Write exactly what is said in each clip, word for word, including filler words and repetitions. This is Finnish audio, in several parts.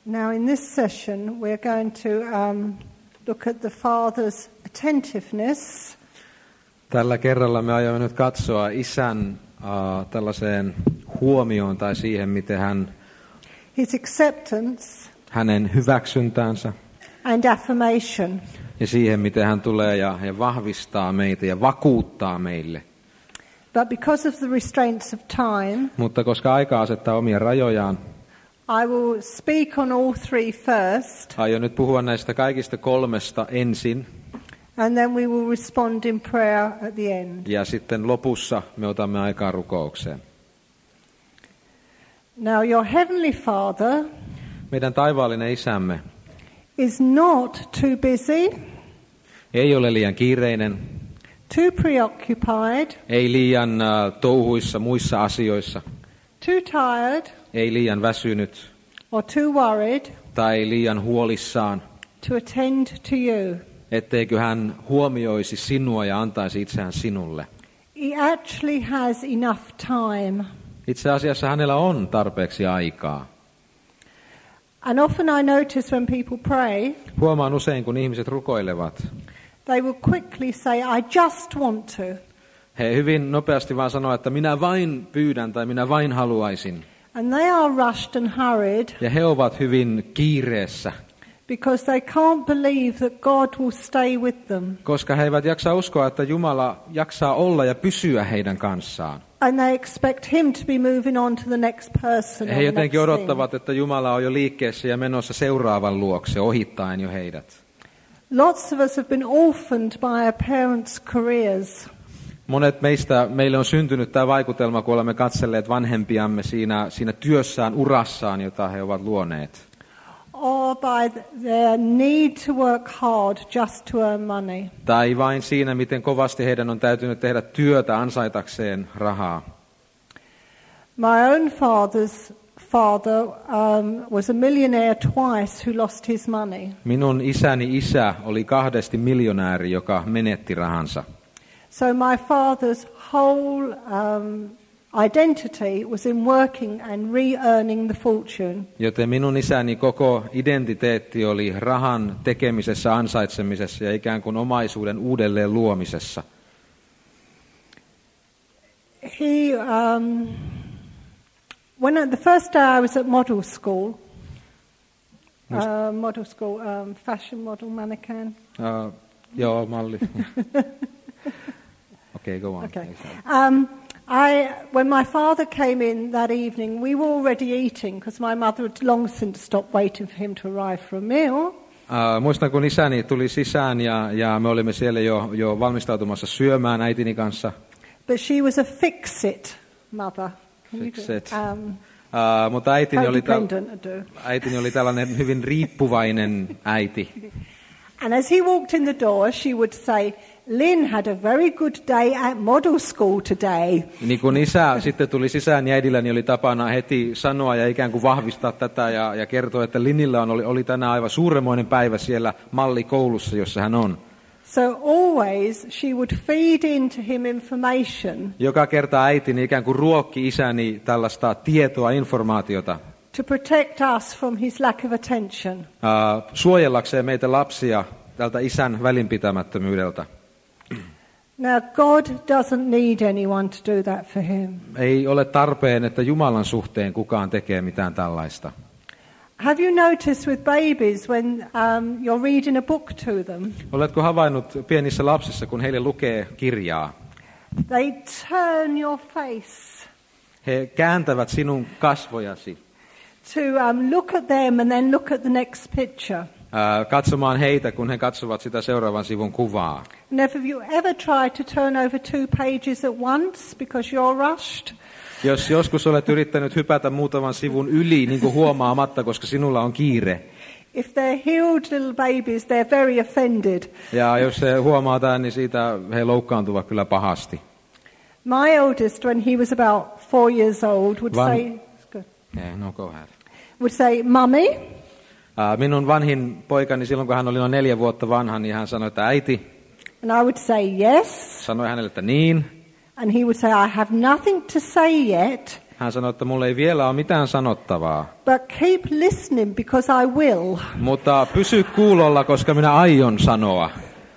Now in this session we're going to um, look at the Father's attentiveness. Tällä kerralla me aiomme nyt katsoa Isän uh, tällaiseen huomioon tai siihen, miten hän, His acceptance hänen hyväksyntäänsä and affirmation. ja siihen, miten hän tulee ja, ja vahvistaa meitä ja vakuuttaa meille. But because of the restraints of time, Mutta koska aika asettaa omia rajojaan, I will speak on all three first, aion nyt puhua näistä kaikista kolmesta ensin, and then we will respond in prayer at the end. ja sitten lopussa me otamme aikaa rukoukseen. Now your heavenly Father Meidän taivaallinen Isämme is not too busy, ei ole liian kiireinen, too preoccupied, ei liian uh, touhuissa muissa asioissa, too tired, ei liian väsynyt or too worried tai liian huolissaan, to attend to you. etteikö hän huomioisi sinua ja antaisi itseään sinulle. He actually has enough time. Itse asiassa hänellä on tarpeeksi aikaa. And often I notice when people pray, Huomaan usein, kun ihmiset rukoilevat, they will quickly say, I just want to. he hyvin nopeasti vaan sanoo, että minä vain pyydän tai minä vain haluaisin. And they are rushed and hurried Ja he ovat hyvin kiireessä, because they can't believe that God will stay with them. koska he eivät jaksa uskoa, että Jumala jaksaa olla ja pysyä heidän kanssaan. And they expect him to be moving on to the next person. or He the jotenkin next thing. odottavat, että Jumala on jo liikkeessä ja menossa seuraavan luokse, ohittaen jo heidät. Lots of us have been orphaned by our parents' careers. Monet meistä, meille on syntynyt tämä vaikutelma, kun olemme katselleet vanhempiamme siinä, siinä työssään, urassaan, jota he ovat luoneet. Or by their need to work hard just to earn money. Tai vain siinä, miten kovasti heidän on täytynyt tehdä työtä ansaitakseen rahaa. My own father's father um, was a millionaire twice who lost his money. Minun isäni isä oli kahdesti miljonääri, joka menetti rahansa. So my father's whole um, identity was in working and re-earning the fortune. Joten minun isäni koko identiteetti oli rahan tekemisessä, ansaitsemisessa ja ikään kuin omaisuuden uudelleen luomisessa. He, um, when I, the first day I was at model school, uh, model school, um, fashion model mannequin. Uh, joo, malli. Okay, go on. Okay. Um, I, when my father came in that evening, we were already eating because my mother had long since stopped waiting for him to arrive for a meal. Uh, muistan, kun isäni tuli sisään ja, ja me olimme siellä jo, jo valmistautumassa syömään äitini kanssa. But she was a fix-it mother. Can you do- Fix-it. Um, Uh, mutta äitini oli, täl, codependent, I do. äitini oli tällainen hyvin riippuvainen äiti. And as he walked in the door, she would say, Lynn had a very good day at model school today. Niin kun isä sitten tuli sisään, niin äidilläni oli tapana heti sanoa ja ikään kuin vahvistaa tätä ja, ja kertoa, että Linnillä on, oli, oli tänään aivan suuremmoinen päivä siellä mallikoulussa, jossa hän on. So always she would feed into him information Joka kerta äitini ikään kuin ruokki isäni tällaista tietoa, informaatiota, to protect us from his lack of attention. uh, suojellakseen meitä lapsia tältä isän välinpitämättömyydeltä. Now God doesn't need anyone to do that for him. Ei ole tarpeen, että Jumalan suhteen kukaan tekee mitään tällaista. Have you noticed with babies when um, you're reading a book to them, Oletko havainnut pienissä lapsissa, kun heille lukee kirjaa? they turn your face He kääntävät sinun kasvojasi to um, look at them and then look at the next picture. ää, katsomaan heitä, kun he katsovat sitä seuraavan sivun kuvaa. And have you ever tried to turn over two pages at once because you're rushed? Jos joskus olet yrittänyt hypätä muutaman sivun yli niin kuin huomaamatta, koska sinulla on kiire, If they're healed little babies, they're very offended. ja jos he huomaataan, niin siitä he loukkaantuvat kyllä pahasti. My eldest, when he was about four years old, would Van- say, good, Yeah, no, go ahead. would say, "Mummy," Ää, Minun vanhin poikani, silloin kun hän oli noin neljä vuotta vanha, niin hän sanoi, että äiti, and I would say yes, sanoi hänelle, että niin. and he would say, "I have nothing to say yet, Hän sanoi, että mulla ei vielä ole mitään sanottavaa, but keep listening because I will. mutta pysy kuulolla, koska minä aion sanoa.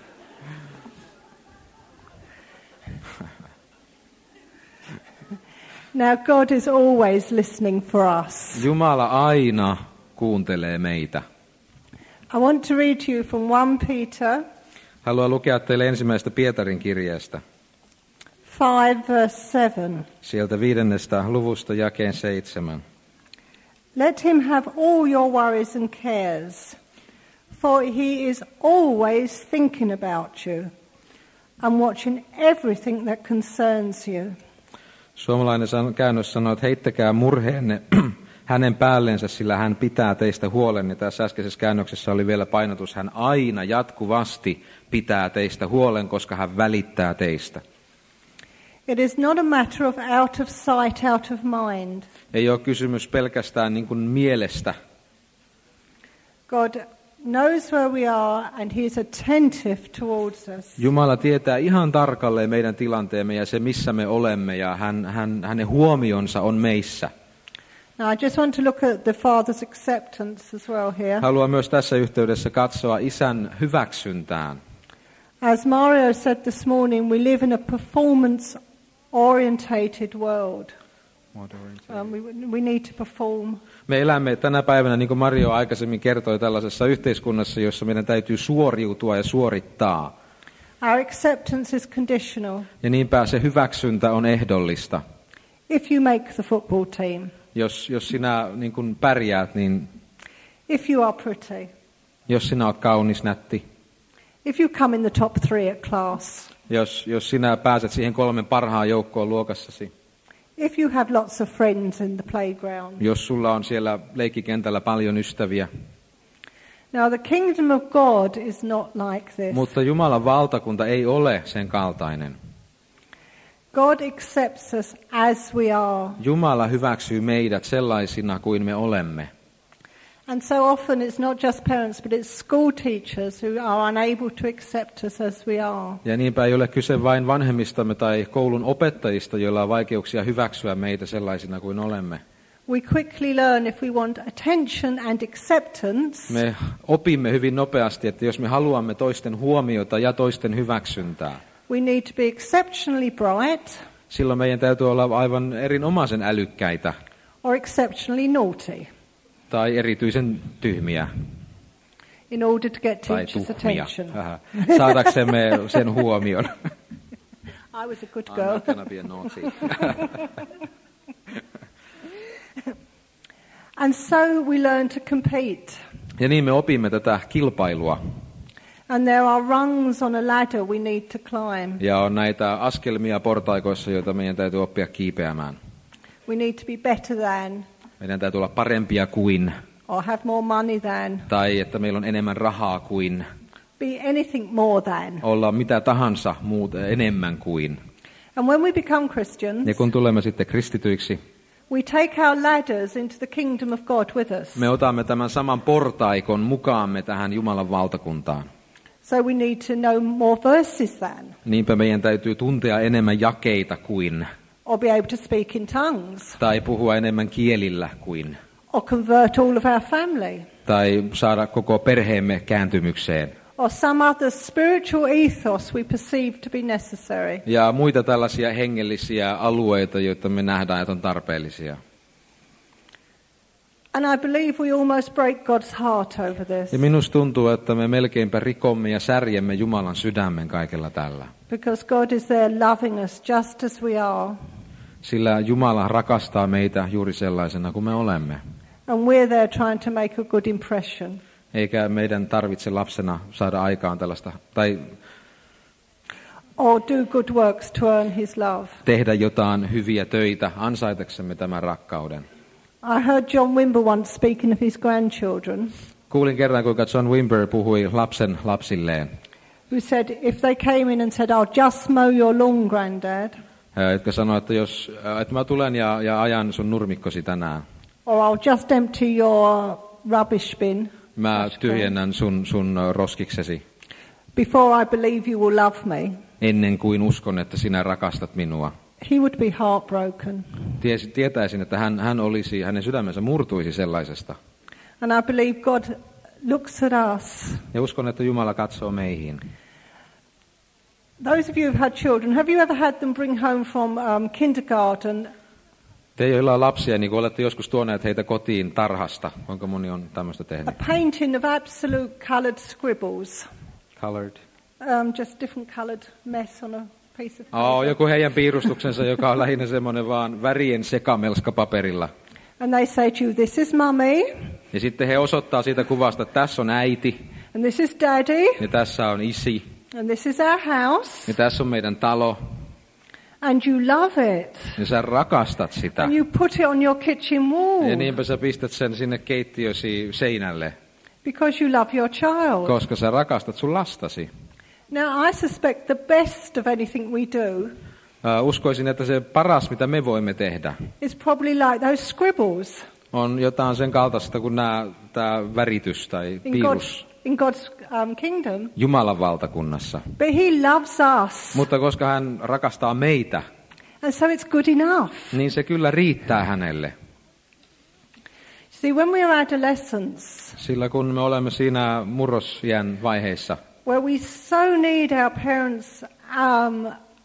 Now God is always listening for us. Jumala aina kuuntelee meitä. I want to read to you from First Peter Haluan lukea teille ensimmäistä Pietarin kirjeestä. five verse seven. Sieltä viidennestä luvusta jakeen seitsemän. Let him have all your worries and cares, for he is always thinking about you and watching everything that concerns you. Suomalainen käännös sanoo, että heittäkää murheenne hänen päällensä, sillä hän pitää teistä huolen. Ja tässä äskeisessä käännöksessä oli vielä painotus, hän aina jatkuvasti pitää teistä huolen, koska hän välittää teistä. It is not a matter of out of sight, out of mind. Ei ole kysymys pelkästään niin kuin mielestä. God knows where we are and he is attentive towards us. Jumala tietää ihan tarkalleen meidän tilanteemme ja se, missä me olemme, ja hän, hän, hänen huomionsa on meissä. Now I just want to look at the Father's acceptance as well here. Haluan myös tässä yhteydessä katsoa Isän hyväksyntään. As Mario said this morning, we live in a performance-orientated world. Um, we, we need to perform. Me elämme tänä päivänä, niin kuin Mario aikaisemmin kertoi, tällaisessa yhteiskunnassa, jossa meidän täytyy suoriutua ja suorittaa. Our acceptance is conditional. Ja niinpä se hyväksyntä on ehdollista. If you make the football team. Jos, jos sinä niin kuin pärjäät, niin if you are pretty. Jos sinä olet kaunis, nätti. If you come in the top three at class. Jos, jos sinä pääset siihen kolmen parhaan joukkoon luokassasi. If you have lots of friends in the playground. Jos sulla on siellä leikkikentällä paljon ystäviä. Now the kingdom of God is not like this. Mutta Jumalan valtakunta ei ole sen kaltainen. God accepts us as we are. Jumala hyväksyy meidät sellaisina kuin me olemme. And so often it's not just parents, but it's school teachers who are unable to accept us as we are. Ja niinpä ei ole kyse vain vanhemmistamme tai koulun opettajista, joilla on vaikeuksia hyväksyä meitä sellaisina kuin olemme. We quickly learn if we want attention and acceptance. Me opimme hyvin nopeasti, että jos me haluamme toisten huomiota ja toisten hyväksyntää, we need to be exceptionally bright. Silloin meidän täytyy olla aivan erinomaisen älykkäitä. Or exceptionally naughty. Tai erityisen tyhmiä. In order to get teachers' attention. Saadaksemme sen huomion. I was a good girl. I'm not gonna be a naughty. And so we learn to compete. Ja niin me opimme tätä kilpailua. And there are rungs on a ladder we need to climb. Ja on näitä askelmia portaikoissa, joita meidän täytyy oppia kiipeämään. We need to be better than. Meidän täytyy olla parempia kuin. Or have more money than. Tai että meillä on enemmän rahaa kuin. Be anything more than. Olla mitä tahansa muuta enemmän kuin. And when we become Christians. Ja kun tulemme sitten kristityiksi. We take our ladders into the kingdom of God with us. Me otamme tämän saman portaikon mukaamme tähän Jumalan valtakuntaan. So we need to know more verses than. Niinpä meidän täytyy tuntea enemmän jakeita kuin. Or be able to speak in tongues. Tai puhua enemmän kielillä kuin. Or convert all of our family. Tai saada koko perheemme kääntymykseen. Or some other spiritual ethos we perceive to be necessary. Ja muita tällaisia hengellisiä alueita, joita me nähdään, että on tarpeellisia. And I believe we almost break God's heart over this. Ja minusta tuntuu, että me melkeinpä rikomme ja särjemme Jumalan sydämen kaikella tällä. Because God is there loving us just as we are. Sillä Jumala rakastaa meitä juuri sellaisena kuin me olemme. And we're there trying to make a good impression. Eikä meidän tarvitse lapsena saada aikaan tällaista, tai or do good works to earn his love. Tehdä jotain hyviä töitä ansaitaksemme tämän rakkauden. I heard John Wimber once speaking of his grandchildren. Kuulin kerran, kuinka John Wimber puhui lapsen lapsilleen. Who said, if they came in and said, I'll just mow your lawn, granddad. Jotka sanoi, että jos että mä tulen ja, ja ajan sun nurmikkosi tänään. Or I'll just empty your rubbish bin. Mä tyhjennän sun, sun roskiksesi. Before I believe you will love me. Ennen kuin uskon, että sinä rakastat minua. he would be heartbroken. Tiesi, tietäisin, että hän, hän olisi, hänen sydämensä murtuisi sellaisesta. And I believe God looks at us. Ja uskon, että Jumala katsoo meihin. Those of you who've had children, have you ever had them bring home from um, kindergarten? Te, joilla on lapsia, niin kun olette joskus tuoneet heitä kotiin tarhasta, kuinka moni on tämmöistä A tehnyt? painting of absolute coloured scribbles. Colored. Um, just different coloured mess on a piece of paper. Oh, joku heidän piirustuksensa, joka on lähinnä semmoinen vaan värien sekamelska paperilla. And they say to you, this is mummy, Ja sitten he osoittaa siitä kuvasta, että tässä on äiti, and this is daddy, ja tässä on isi, and this is our house, ja tässä on meidän talo, and you love it. ja sä rakastat sitä. And you put it on your kitchen wall Ja niinpä sä pistät sen sinne keittiösi seinälle, because you love your child. koska sä rakastat sun lastasi. Now, I suspect the best of anything we do Uh, uskoisin, että se paras, mitä me voimme tehdä, is probably like those scribbles on jotain sen kaltaista kuin nämä, tämä väritys tai in piirus God's, in God's um, kingdom. Jumalan valtakunnassa. But he loves us, Mutta koska hän rakastaa meitä, and so it's good enough. niin se kyllä riittää hänelle. See, when we are adolescents, Sillä kun me olemme siinä murrosiän vaiheissa, where we so need our parents' um,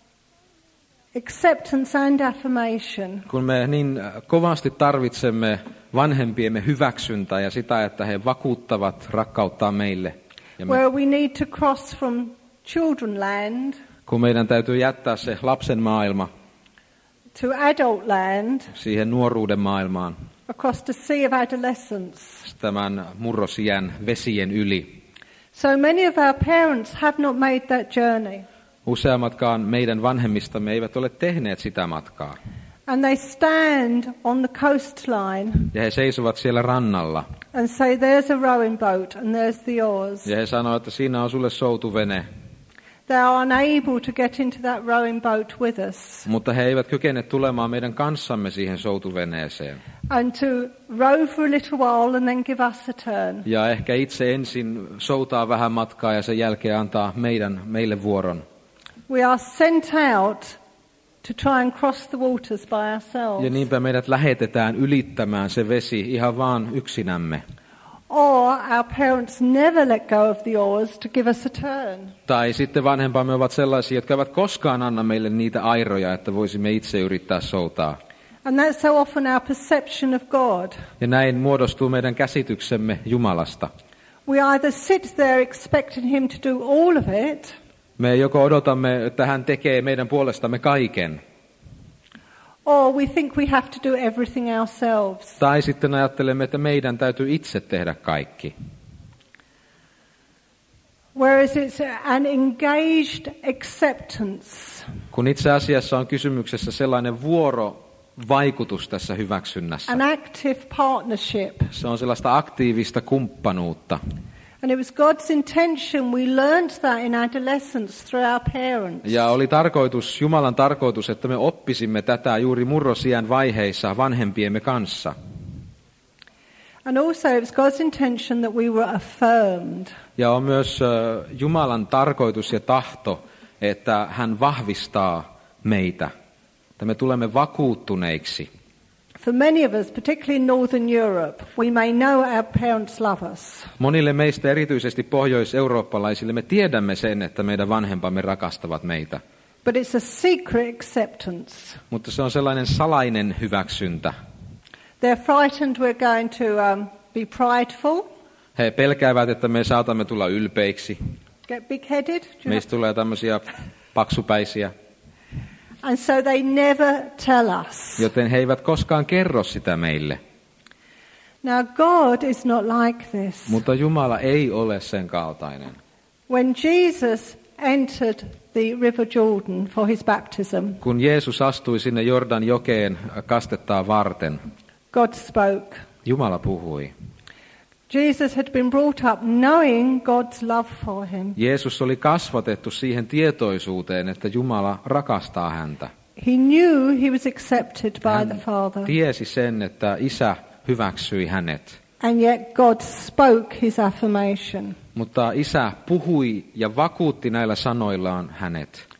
acceptance and affirmation, kun me niin kovasti tarvitsemme vanhempiemme hyväksyntää ja sitä, että he vakuuttavat rakkauttaa meille, ja me, where we need to cross from children land kun meidän täytyy jättää se lapsen maailma to adult land, siihen nuoruuden maailmaan, across the sea of adolescence. tämän murrosiän vesien yli. So many of our parents have not made that journey. Useammatkaan meidän vanhemmistamme eivät ole tehneet sitä matkaa. And they stand on the coastline Ja he seisovat siellä rannalla. and say, there's a rowing boat and there's the oars. Ja he sanovat, että siinä on sulle soutuvene. They are unable to get into that rowing boat with us Mutta he eivät kykene tulemaan meidän kanssamme siihen soutuveneeseen. and to row for a little while and then give us a turn. Ja ehkä itse ensin soutaa vähän matkaa ja sen jälkeen antaa meidän, meille vuoron. We are sent out to try and cross the waters by ourselves. Ja niinpä meidät lähetetään ylittämään se vesi ihan vaan yksinämme. Or our parents never let go of the oars to give us a turn. Tai sitten vanhempamme ovat sellaisia, jotka eivät koskaan anna meille niitä airoja, että voisimme itse yrittää soutaa. And that's so often our perception of God. Ja näin muodostuu meidän käsityksemme Jumalasta. We either sit there expecting him to do all of it, Me joko odotamme, että hän tekee meidän puolestamme kaiken, or we think we have to do everything ourselves. tai sitten ajattelemme, että meidän täytyy itse tehdä kaikki. Whereas it's an engaged acceptance. Kun itse asiassa on kysymyksessä sellainen vuorovaikutus tässä hyväksynnässä. An active partnership. Se on sellaista aktiivista kumppanuutta. And it was God's intention, we learned that in adolescence through our parents. Ja oli tarkoitus, Jumalan tarkoitus, että me oppisimme tätä juuri murrosiän vaiheissa vanhempiemme kanssa. And also it was God's intention that we were affirmed. Ja on myös uh, Jumalan tarkoitus ja tahto, että hän vahvistaa meitä, että me tulemme vakuuttuneiksi. For many of us, particularly in Northern Europe, we may know our parents love us. Monille meistä, erityisesti pohjois-eurooppalaisille, me tiedämme sen, että meidän vanhempamme rakastavat meitä. But it's a secret acceptance. Mutta se on sellainen salainen hyväksyntä. They're frightened we're going to um, be prideful, He pelkäävät, että me saatamme tulla ylpeiksi. get big-headed. Do you know? Meistä tulee tämmöisiä paksupäisiä, And so they never tell us. joten he eivät koskaan kerro sitä meille. Now God is not like this. Mutta Jumala ei ole sen kaltainen. When Jesus entered the River Jordan for his baptism, Kun Jeesus astui sinne Jordan jokeen kastettaa varten, God spoke. Jumala puhui. Jesus had been brought up knowing God's love for him. Jeesus oli kasvatettu siihen tietoisuuteen, että Jumala rakastaa häntä. He knew he was accepted by Hän the Father. tiesi sen, että Isä hyväksyi hänet. And yet God spoke his affirmation. Mutta Isä puhui ja vakuutti näillä sanoillaan hänet.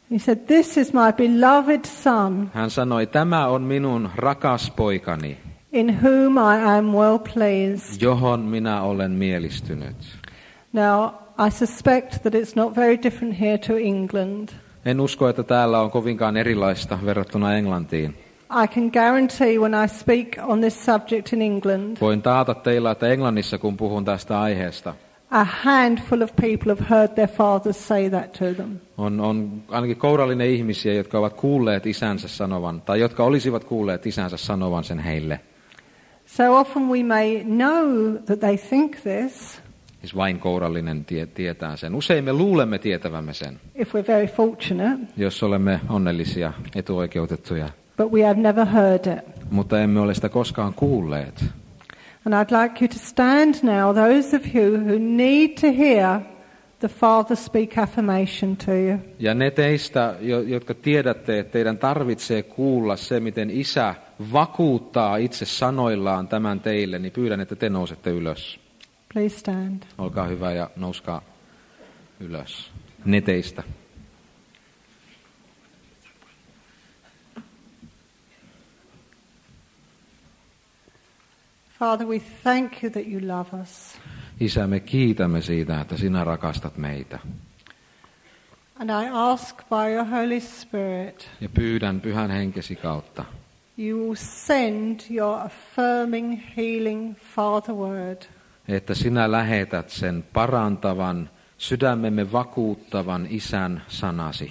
He said, "This is my beloved son, Hän sanoi, tämä on minun rakas poikani, in whom I am well pleased." johon minä olen mielistynyt. Now, I suspect that it's not very different here to England. En usko, että täällä on kovinkaan erilaista verrattuna Englantiin. I can guarantee when I speak on this subject in England, Voin taata teillä, että Englannissa kun puhun tästä aiheesta, a handful of people have heard their fathers say that to them. on, on ainakin kourallinen ihmisiä, jotka ovat kuulleet isänsä sanovan, tai jotka olisivat kuulleet isänsä sanovan sen heille. So often we may know that they think this, Siis vain kourallinen tie, tietää sen. Usein me luulemme tietävämme sen, if we're very fortunate, jos olemme onnellisia, etuoikeutettuja, but we have never heard it. mutta emme ole sitä koskaan kuulleet. And I'd like you to stand now, those of you who need to hear the Father speak affirmation to you. Ja ne teistä, jo- jotka tiedätte, että teidän tarvitsee kuulla se, miten isä vakuuttaa itse sanoillaan tämän teille, niin pyydän, että te nousette ylös. Please stand. Olkaa hyvä ja nouskaa ylös. Ne teistä. Father, we thank you that you love us. Isä, me kiitämme siitä, että sinä rakastat meitä. And I ask by your Holy Spirit, Ja pyydän pyhän henkesi kautta, you will send your affirming, healing Father word että sinä lähetät sen parantavan, sydämemme vakuuttavan isän sanasi.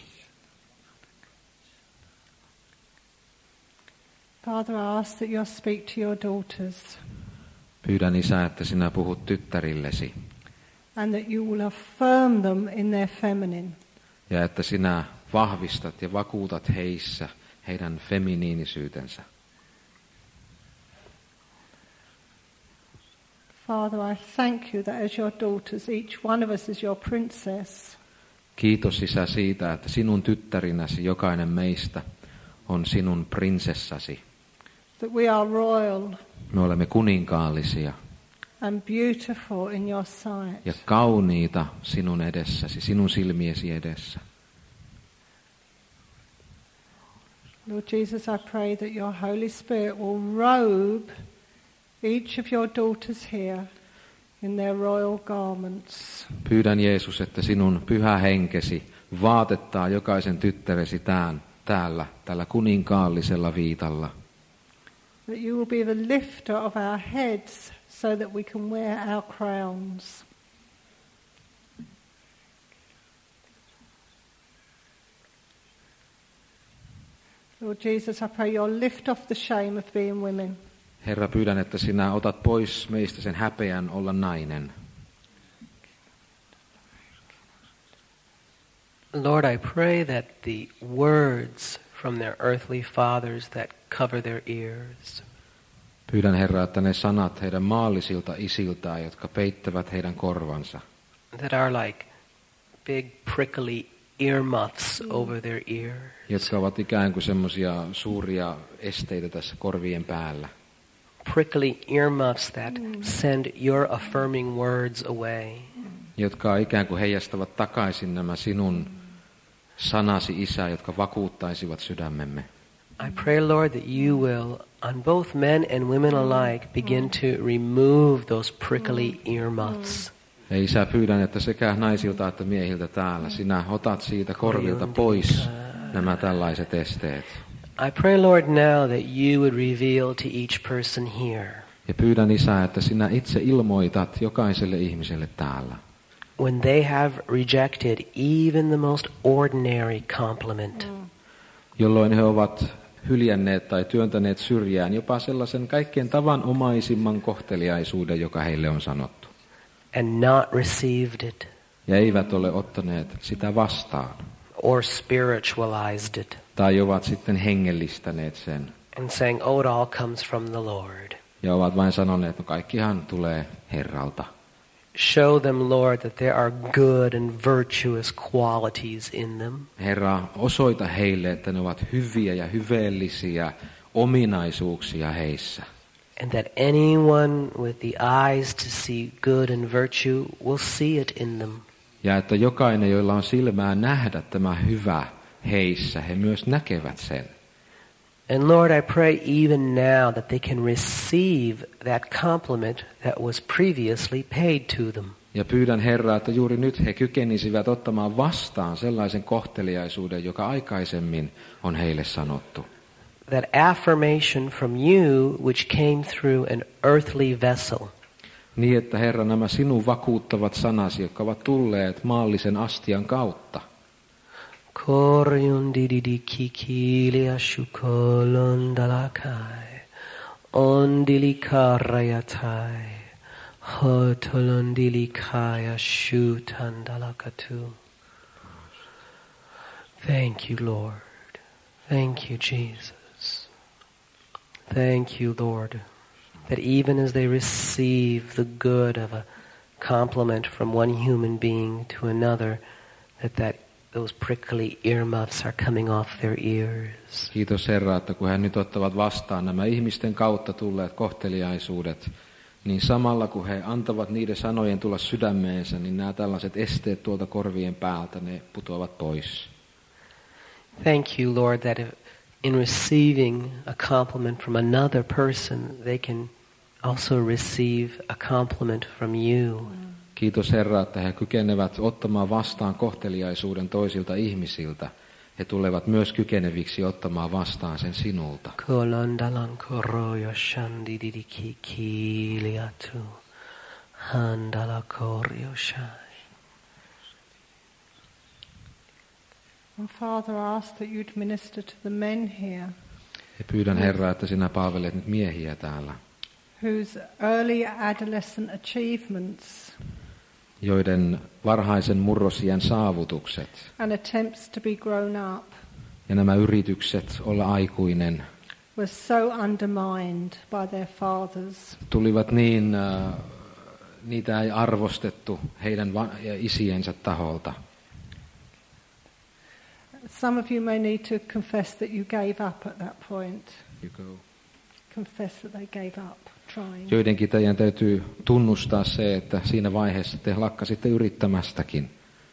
Father, I ask that you'll speak to your daughters Pyydän isä, että sinä puhut tyttärillesi and that you will affirm them in their feminine. ja että sinä vahvistat ja vakuutat heissä heidän feminiinisyytensä. Father, I thank you that as your daughters, each one of us is your princess. Kiitos isä siitä, että sinun tyttärinäsi jokainen meistä on sinun prinsessasi. That we are royal Me olemme kuninkaallisia and beautiful in your sight. ja kauniita sinun edessäsi, sinun silmiesi edessä. Lord Jesus, I pray that your Holy Spirit will robe each of your daughters here in their royal garments. Pyydän Jeesus, että sinun pyhä henkesi vaatettaa jokaisen tyttäresi tään, täällä, tällä kuninkaallisella viitalla. That you will be the lifter of our heads so that we can wear our crowns. Lord Jesus, I pray you'll lift off the shame of being women. Herra, pyydän, että sinä otat pois meistä sen häpeän olla nainen. Lord, I pray that the words from their earthly fathers that cover their ears Pyydän, Herra, että ne sanat heidän maallisilta isiltään, jotka peittävät heidän korvansa, that are like big prickly earmuffs over their ears, jotka ovat ikään kuin semmoisia suuria esteitä tässä korvien päällä, prickly earmuffs that send your affirming words away. jotka ikään kuin heijastavat takaisin nämä sinun sanasi, Isä, jotka vakuuttaisivat sydämemme. I pray, Lord, that you will, on both men and women alike, begin to remove those prickly earmuffs. Ja Isä, pyydän, että sekä naisilta että miehiltä täällä sinä otat siitä korvilta pois nämä tällaiset esteet. I pray, Lord, now that you would reveal to each person here, Ja pyydän, Isä, että sinä itse ilmoitat jokaiselle ihmiselle täällä, when they have rejected even the most ordinary compliment, jolloin he ovat hyljänneet tai työntäneet syrjään jopa sellaisen kaikkein tavanomaisimman kohteliaisuuden, joka heille on sanottu, and not received it ja eivät ole ottaneet sitä vastaan, or spiritualized it, tai ovat sitten hengellistäneet sen, and saying, oh, it all comes from the Lord. ja ovat vain sanoneet, että no kaikkihan tulee Herralta. Show them, Lord, that there are good and virtuous qualities in them. Herra, osoita heille, että ne ovat hyviä ja hyveellisiä ominaisuuksia heissä. And that anyone with the eyes to see good and virtue will see it in them. Ja että jokainen, joilla on silmää nähdä tämä hyvä heissä, he myös näkevät sen. And Lord, I pray even now that they can receive that compliment that was previously paid to them. Ja pyydän Herraa, että juuri nyt he kykenisivät ottamaan vastaan sellaisen kohteliaisuuden, joka aikaisemmin on heille sanottu. That affirmation from you which came through an earthly vessel. Niin, että Herra, nämä sinun vakuuttavat sanasi, jotka ovat tulleet maallisen astian kautta. Korjun dididi kikilia shukolon dalakai, ondili karayatai, hotolon dilikaya shutan dalakatu. Thank you, Lord. Thank you, Jesus. Thank you, Lord, that even as they receive the good of a compliment from one human being to another, that that those prickly earmuffs are coming off their ears. Kiitos Herra, että kun he nyt ottavat vastaan nämä ihmisten kautta tulleet kohteliaisuudet, niin samalla kun he antavat niiden sanojen tulla sydämeensä, niin nämä tällaiset esteet tuolta korvien päältä, ne putoavat pois. Thank you, Lord, that if in receiving a compliment from another person, they can also receive a compliment from you. Kiitos Herra, että he kykenevät ottamaan vastaan kohteliaisuuden toisilta ihmisiltä. He tulevat myös kykeneviksi ottamaan vastaan sen sinulta. And Father, I ask that you'd minister to the men here. Ja pyydän Herra, että sinä palvelet nyt miehiä täällä, whose early adolescent achievements joiden varhaisen murrosiän saavutukset and attempts to be grown up ja nämä yritykset olla aikuinen were so undermined by their fathers. tulivat niin, äh, niitä ei arvostettu heidän va- ja isiensä taholta. Some of you may need to confess that you gave up at that point. You go. Confess that they gave up trying. Joidenkin teidän täytyy tunnustaa se, että siinä vaiheessa te lakkasitte yrittämästäkin.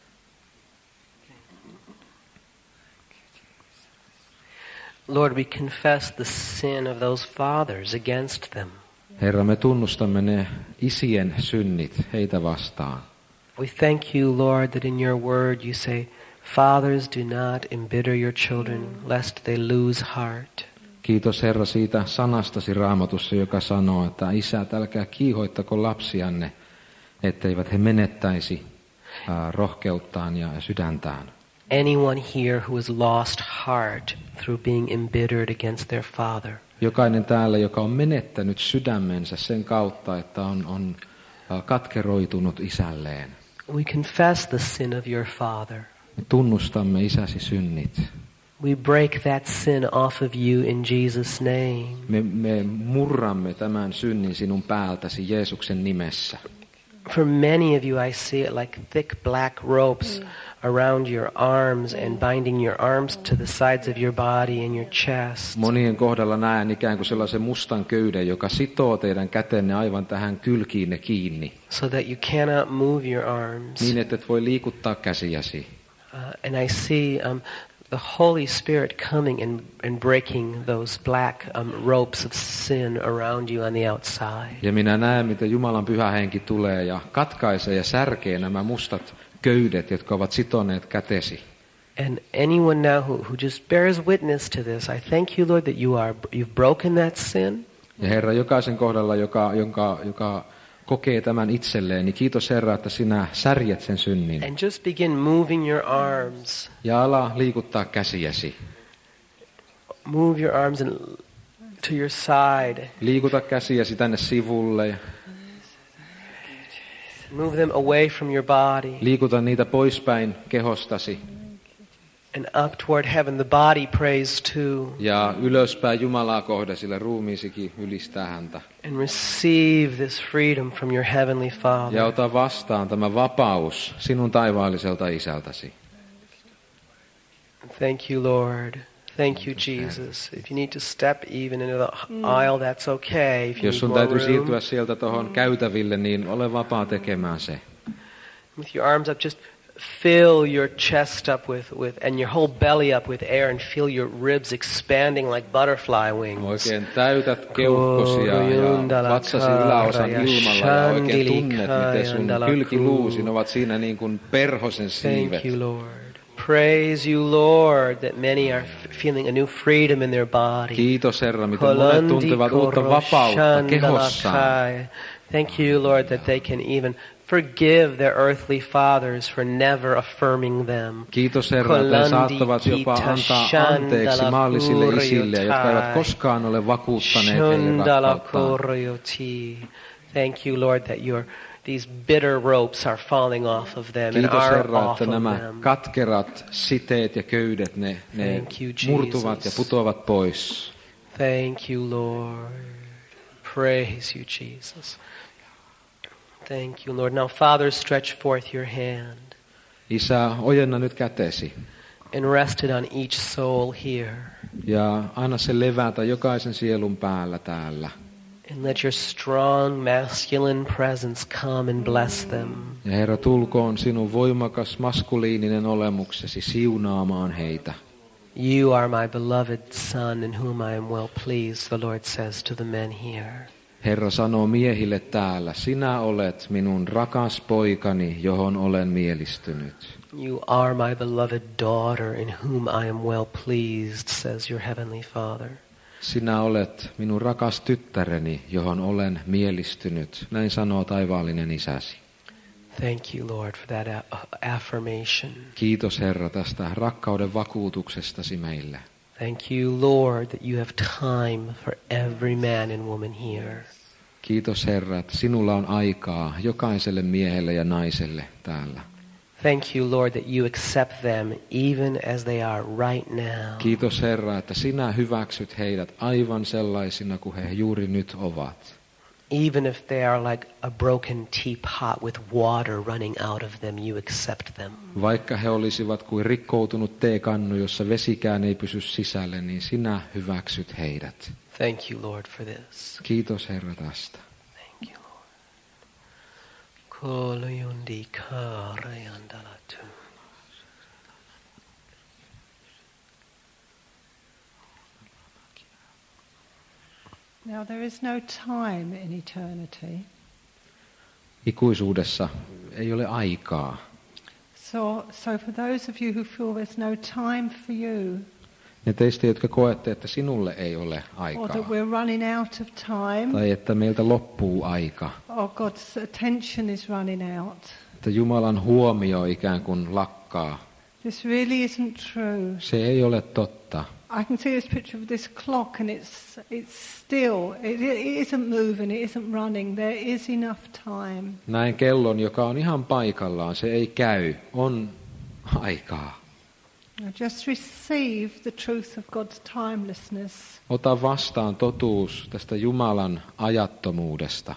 Lord, we confess the sin of those fathers against them. Herra, me tunnustamme ne isien synnit heitä vastaan. We thank you, Lord, that in your word you say, fathers, do not embitter your children, lest they lose heart. Kiitos Herra siitä sanastasi Raamatussa, joka sanoo, että isät, älkää kiihoittako lapsianne, etteivät he menettäisi äh, rohkeuttaan ja sydäntään. Anyone here who has lost heart through being embittered against their father. Jokainen täällä, joka on menettänyt sydämensä sen kautta, että on, on äh, katkeroitunut isälleen. We confess the sin of your father. Me tunnustamme isäsi synnit. We break that sin off of you in Jesus' name. Me, me murramme tämän synnin sinun päältäsi Jeesuksen nimessä. For many of you, I see it like thick black ropes mm. around your arms and binding your arms to the sides of your body and your chest. Monien kohdalla näen ikään kuin sellaisen mustan köyden, joka sitoo teidän kätenne aivan tähän kylkiinne kiinni. So that you cannot move your arms. Niin, että et voi liikuttaa käsiäsi. Uh, and I see um, the Holy Spirit coming and, and breaking those black um, ropes of sin around you on the outside. Ja minä näen, miten Jumalan pyhä henki tulee ja katkaisee ja särkee nämä mustat köydet, jotka ovat sitoneet kätesi. And anyone now who, who just bears witness to this, I thank you, Lord, that you are you've broken that sin. Ja Herra, jokaisen kohdalla, joka, joka, joka kokee tämän itselleen, niin kiitos Herra, että sinä särjet sen synnin. And just begin moving your arms. Ja ala liikuttaa käsiäsi. Move your arms and to your side. Liikuta käsiäsi tänne sivulle. Move them away from your body. Liikuta niitä poispäin kehostasi. And up toward heaven, the body prays too. Ja ylöspäin Jumalaa kohde, sillä ruumiisikin ylistää häntä. And receive this freedom from your heavenly Father. Ja ota vastaan tämä vapaus sinun taivaalliselta isältäsi. Thank you, Lord. Thank you, Jesus. If you need to step even into the aisle, that's okay. If you Jos need sun more täytyy room. siirtyä sieltä tuohon käytäville, niin ole vapaa tekemään se. With your arms up, just fill your chest up with, with, and your whole belly up with air and feel your ribs expanding like butterfly wings. Oikein täytät keuhkosi ja, ja vatsasi yläosan ilmalla ja oikein tunnet, miten sun kylkiluusin ovat siinä niin kuin perhosen siivet. Thank you, Lord. Praise you, Lord, that many are feeling a new freedom in their body. Kiitos Herra, miten monet tuntevat uutta vapautta kehossaan. Thank you, Lord, that they can even forgive their earthly fathers for never affirming them. Kiitos Herra, että he saattavat jopa antaa anteeksi maallisille isille, jotka eivät koskaan ole vakuuttaneet heille rakkauttaan. Thank you, Lord, that your these bitter ropes are falling off of them and Kiitos are Herra, off että of nämä them. katkerat siteet ja köydet, ne, ne you, murtuvat ja putoavat pois. Thank you, Lord. Praise you, Jesus. Thank you, Lord. Now, Father, stretch forth your hand. Isä, ojenna nyt kätesi. And rest it on each soul here. Ja anna se levätä jokaisen sielun päällä täällä. And let your strong masculine presence come and bless them. Ja Herra, tulkoon sinun voimakas maskuliininen olemuksesi siunaamaan heitä. You are my beloved son in whom I am well pleased, the Lord says to the men here. Herra sanoo miehille täällä, sinä olet minun rakas poikani, johon olen mielistynyt. You are my beloved daughter in whom I am well pleased, says your heavenly Father. Sinä olet minun rakas tyttäreni, johon olen mielistynyt. Näin sanoo taivaallinen isäsi. Thank you, Lord, for that affirmation. Kiitos Herra tästä rakkauden vakuutuksestasi meille. Thank you, Lord, that you have time for every man and woman here. Kiitos Herra, että sinulla on aikaa jokaiselle miehelle ja naiselle täällä. Thank you, Lord, that you accept them even as they are right now. Kiitos Herra, että sinä hyväksyt heidät aivan sellaisina kuin he juuri nyt ovat. Even if they are like a broken teapot with water running out of them, you accept them. Vaikka he olisivat kuin rikkoutunut teekannu, jossa vesikään ei pysy sisälle, niin sinä hyväksyt heidät. Thank you, Lord, for this. Kiitos Herra tästä. Thank you, Lord. Koluyundi karayandalatu. Now there is no time in eternity. Ikuisuudessa ei ole aikaa. So, so for those of you who feel there's no time for you, Ne teistä, jotka koette, että sinulle ei ole or aikaa, that we're running out of time, tai että meiltä loppuu aika, or God's attention is running out, että Jumalan huomio ikään kuin lakkaa, this really isn't true. se ei ole totta. I can see this picture of this clock and it's it's still, it, it isn't moving, it isn't running, there is enough time. Näin kellon, joka on ihan paikallaan, se ei käy, on aikaa. Now just receive the truth of God's timelessness. Ota vastaan totuus tästä Jumalan ajattomuudesta.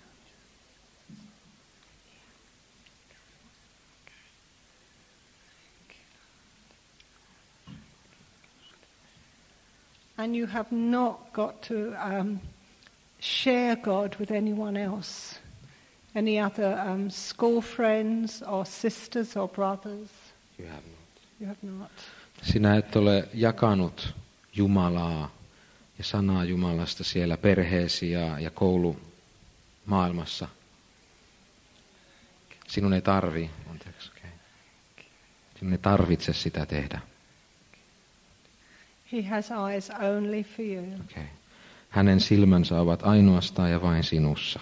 And you have not got to um, share God with anyone else, any other um, school friends or sisters or brothers. You have not. You have not. Sinä et ole jakanut Jumalaa ja sanaa Jumalasta siellä perheesi ja, ja koulumaailmassa. Sinun ei tarvi, anteeksi, okay. Sinun ei tarvitse sitä tehdä. He has eyes only for you. Okay. Hänen silmänsä ovat ainoastaan ja vain sinussa.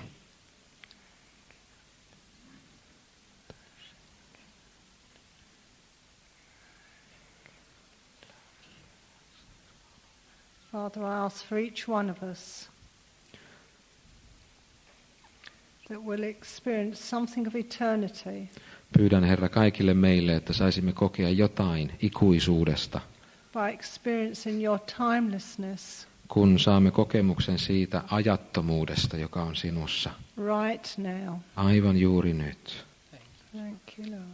Father, I ask for each one of us that we'll experience something of eternity. Pyydän Herra kaikille meille, että saisimme kokea jotain ikuisuudesta. By experiencing your timelessness. Kun saamme kokemuksen siitä ajattomuudesta, joka on sinussa. Right now. Aivan juuri nyt. Thank you, Lord.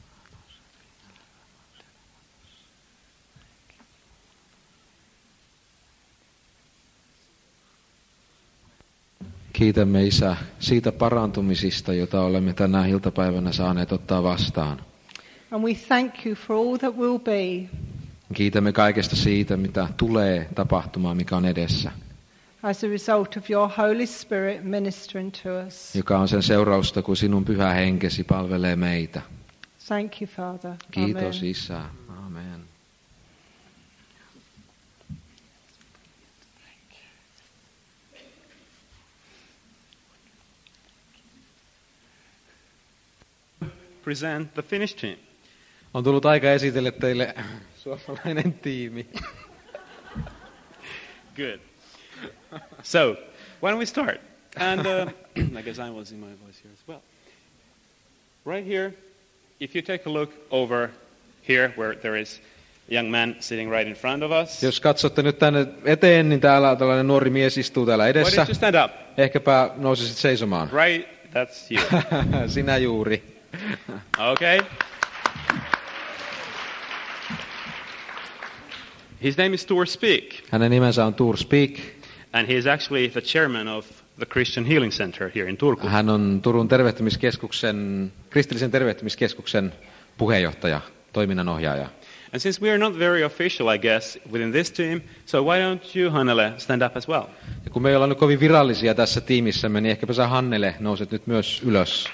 Kiitämme Isä siitä parantumisista, jota olemme tänä iltapäivänä saaneet ottaa vastaan. And we thank you for all that will be. Kiitämme kaikesta siitä, mitä tulee tapahtumaan, mikä on edessä. As a result of your Holy Spirit ministering to us. Joka on sen seurausta, kun sinun pyhä henkesi palvelee meitä. Thank you, Father. Kiitos, Amen. Isä. Amen. Present the Finnish team. On tullut aika esitellä teille suomalainen tiimi. Good. So, why don't we start? And uh, I guess I will see my voice here as well. Right here, if you take a look over here where there is a young man sitting right in front of us. Jos katsotte nyt tänne eteen, niin täällä tällainen nuori mies istuu täällä Why edessä. don't you stand up? Ehkäpä nousisisit seisomaan. Right, that's you. Sinä juuri. Okay. His name is Tor Speak, Hänen nimensä on Tor Speak. and he is actually the chairman of the Christian Healing Center here in Turku. Hän on Turun tervehtymiskeskuksen, kristillisen tervehtymiskeskuksen puheenjohtaja, toiminnanohjaaja. And since we are not very official, I guess, within this team, so why don't you, Hannele, stand up as well? Ja kun me ei olla nyt kovin virallisia tässä tiimissämme, niin ehkäpä sä, Hannele, nouset nyt myös ylös.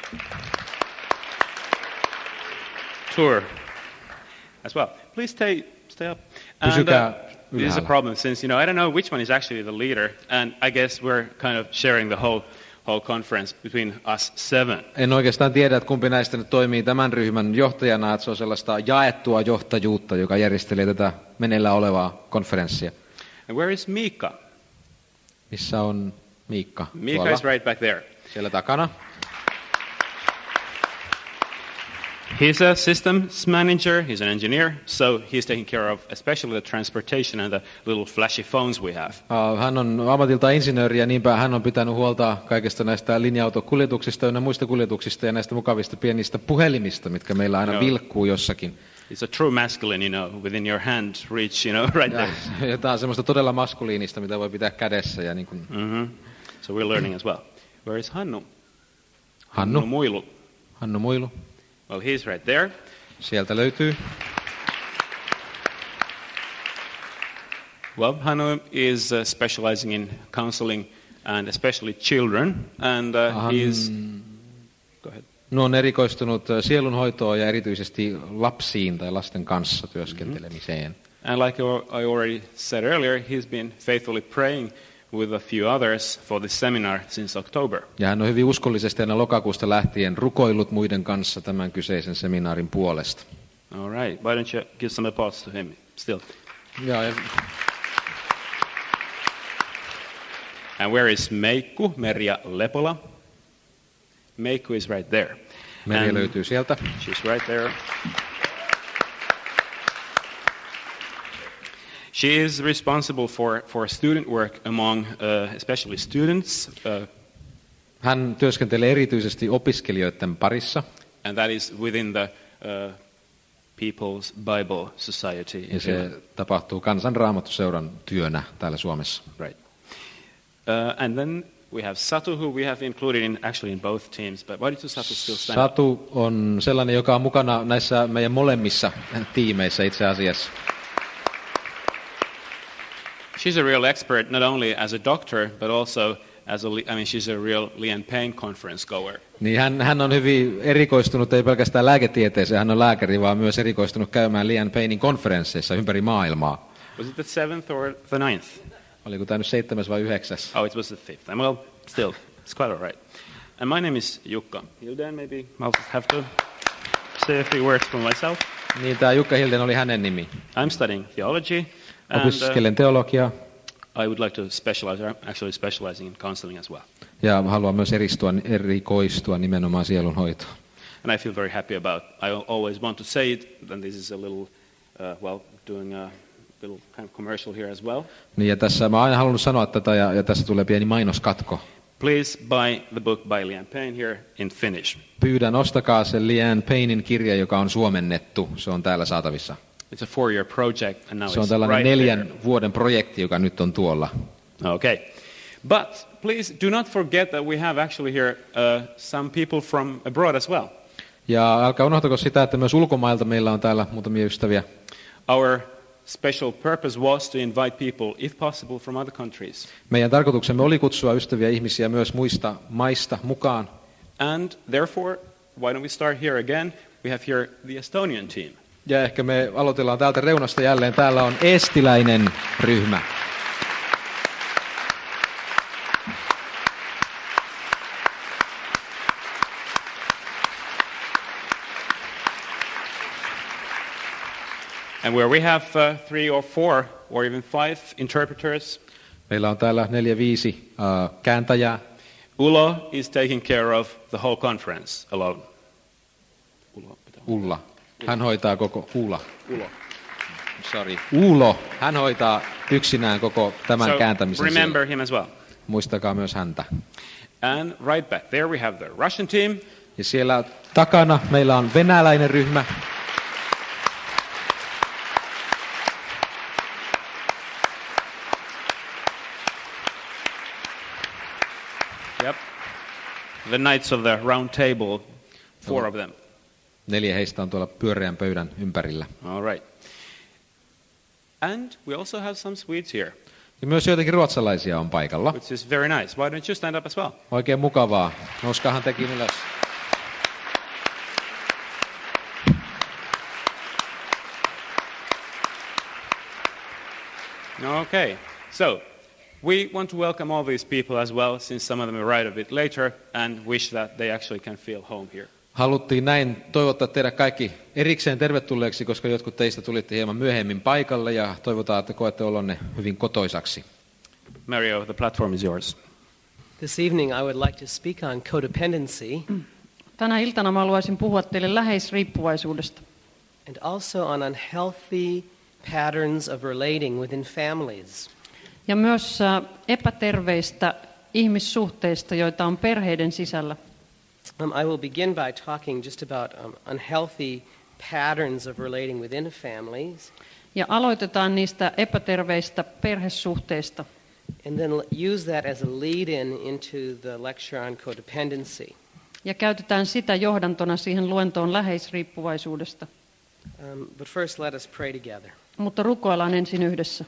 Tor, as well. Please stay, stay up. And Pysykää uh, this is a ylhäällä. problem, since, you know, I don't know which one is actually the leader, and I guess we're kind of sharing the whole whole conference between us seven. En oikeastaan tiedä, että kumpi näistä nyt toimii tämän ryhmän johtajana, että se on sellaista jaettua johtajuutta, joka järjestelee tätä meneillään olevaa konferenssia. And where is Mika? Missä on Miikka? Mika Tuolla. is right back there. Siellä takana. He's a systems manager, he's an engineer, so he's taking care of especially the transportation and the little flashy phones we have. Uh, Hän on ammatilta insinööri ja niinpä hän on pitänyt huolta kaikista näistä linja-autokuljetuksista ja muista kuljetuksista ja näistä mukavista pienistä puhelimista, mitkä meillä aina Joo. vilkkuu jossakin. It's a true masculine, you know, within your hand reach, you know, right Ja, there. ja tämä on semmoista todella maskuliinista, mitä voi pitää kädessä. Ja niin kuin Mm-hmm. So we're learning as well. Where is Hannu? Hannu, Muilu. Hannu Muilu, Well, he's right there. sieltä löytyy. Well, Hannu is uh, specializing in counseling and especially children, and uh, Han, he's... Go ahead. no on erikoistunut sielunhoitoon ja erityisesti lapsiin tai lasten kanssa työskentelemiseen. And like I already said earlier, he's been faithfully praying with a few others for this seminar since October. Ja hän on hyvin uskollisesti aina lokakuusta lähtien rukoillut muiden kanssa tämän kyseisen seminaarin puolesta. All right. Why don't you give some applause to him still? Ja, ja And where is Meikku, Merja Lepola? Meikku is right there. Merja And löytyy sieltä. she's right there. She is responsible for, for student work among uh, especially students, uh, Hän työskentelee erityisesti opiskelijoiden parissa. and that is within the uh, People's Bible Society in Ja se Finland. tapahtuu Kansanraamattoseuran työnä täällä Suomessa. Right. Uh, and then we have Satu, who we have included in actually in both teams. But why did Satu still stand up? Satu on sellainen, joka on mukana näissä meidän molemmissa tiimeissä itse asiassa. She's a real expert, not only as a doctor, but also as a, I mean, she's a real Lian Payne conference goer. Niin hän, hän on hyvin erikoistunut, ei pelkästään lääketieteeseen, hän on lääkäri, vaan myös erikoistunut käymään Lian Paynein konferensseissa ympäri maailmaa. Was it the seventh or the ninth? Oliko tämä nyt seitsemäs vai yhdeksäs? Oh, it was the fifth. And well, still, it's quite all right. And my name is Jukka Hilden. Maybe I'll have to say a few words for myself. Niin, tämä Jukka Hilden oli hänen nimi. I'm studying theology, and uh, Opiskelen teologiaa I would like to specialize, or actually specializing in counseling as well. ja haluan myös eristua, erikoistua nimenomaan sielunhoitoon. And I feel very happy about. I always want to say it. And this is a little, uh, well, doing a little kind of commercial here as well. Niin, ja tässä mä oon aina halunnut sanoa tätä, ja, ja tässä tulee pieni mainoskatko. Please buy the book by Lian Payne here in Finnish. Pyydän, ostakaa se Lian Paynein kirja, joka on suomennettu. Se on täällä saatavissa. It's a four-year project, and now Se on it's tällainen right neljän there. vuoden projekti, joka nyt on tuolla. Okay. But please do not forget that we have actually here uh, some people from abroad as well. Ja älkää unohtako sitä, että myös ulkomailta meillä on täällä muutamia ystäviä. Our special purpose was to invite people, if possible, from other countries. Meidän tarkoituksemme oli kutsua ystäviä ihmisiä myös muista maista mukaan. And therefore, why don't we start here again? We have here the Estonian team. Ja ehkä me aloitellaan täältä reunasta jälleen. Täällä on eestiläinen ryhmä. And where we have uh, three or four or even five interpreters, Meillä on täällä neljä, viisi uh, kääntäjää. Ulo is taking care of the whole conference alone. Ulo. Ulla. Hän hoitaa koko... Ulla. Ulo. Sorry. Ulo. Hän hoitaa yksinään koko tämän So kääntämisen. remember siellä. him as well. Muistakaa myös häntä. And right back there we have the Russian team. Ja siellä takana meillä on venäläinen ryhmä. Yep. The Knights of the Round Table, four of them. Neljä heistä on tuolla pyöreän pöydän ympärillä. All right. And we also have some Swedes here, Ja myös joitakin ruotsalaisia on paikalla. which is very nice. Why don't you stand up as well? Oikein mukavaa. Nouskaahan tekin ylös. Okay. So, we want to welcome all these people as well, since some of them arrived a bit later, and wish that they actually can feel home here. Haluttiin näin toivottaa teidät kaikki erikseen tervetulleeksi, koska jotkut teistä tulitte hieman myöhemmin paikalle ja toivotaan, että koette olonne hyvin kotoisaksi. Mario, the platform is yours. This evening I would like to speak on codependency Tänä iltana mä haluaisin puhua teille läheisriippuvaisuudesta and also on unhealthy patterns of relating within families. ja myös äh, epäterveistä ihmissuhteista, joita on perheiden sisällä. Um, I will begin by talking just about um, unhealthy patterns of relating within families, Ja aloitetaan niistä epäterveistä perhesuhteista. and then l- use that as a lead-in into the lecture on codependency. Ja käytetään sitä johdantona siihen luentoon läheisriippuvaisuudesta. Um, but first, let us pray together. Mutta rukoillaan ensin yhdessä.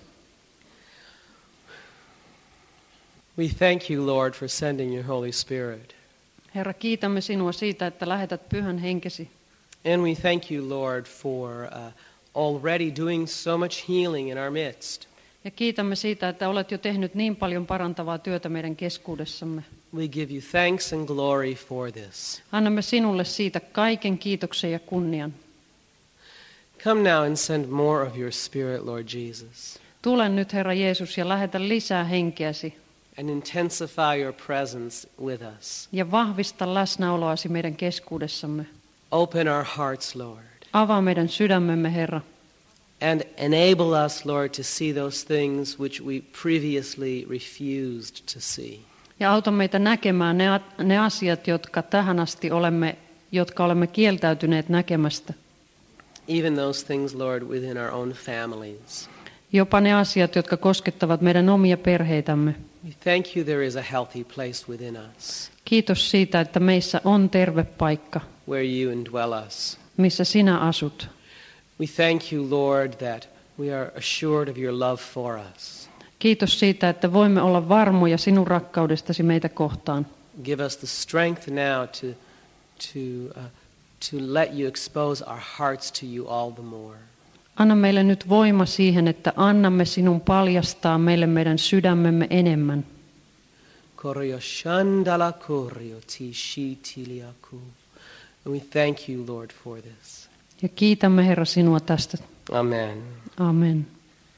We thank you, Lord, for sending your Holy Spirit. Herra, kiitämme sinua siitä, että lähetät pyhän henkesi. And we thank you, Lord, for uh, already doing so much healing in our midst. Ja kiitämme siitä, että olet jo tehnyt niin paljon parantavaa työtä meidän keskuudessamme. We give you thanks and glory for this. Annamme sinulle siitä kaiken kiitoksen ja kunnian. Come now and send more of your Spirit, Lord Jesus, Tule nyt, Herra Jeesus, ja lähetä lisää henkeäsi. and intensify your presence with us. Ja vahvista läsnäoloasi meidän keskuudessamme. Open our hearts, Lord, Avaa meidän sydämemme, Herra. and enable us, Lord, to see those things which we previously refused to see. Ja auta meitä näkemään ne, ne asiat, jotka tähän asti olemme, jotka olemme kieltäytyneet näkemästä. Even those things, Lord, within our own families. Jopa ne asiat, jotka koskettavat meidän omia perheitämme. We thank you there is a healthy place within us, Kiitos siitä, että meissä on terve paikka, where you indwell us. missä sinä asut. We thank you, Lord, that we are assured of your love for us. Kiitos siitä, että voimme olla varmoja sinun rakkaudestasi meitä kohtaan. Give us the strength now to, to, uh, to let you expose our hearts to you all the more. Anna meille nyt voima siihen, että annamme sinun paljastaa meille meidän sydämemme enemmän. Koryo shandala koryo tishitiliaku. And we thank you, Lord, for this. Ja kiitämme, Herra, sinua tästä. Amen. Amen.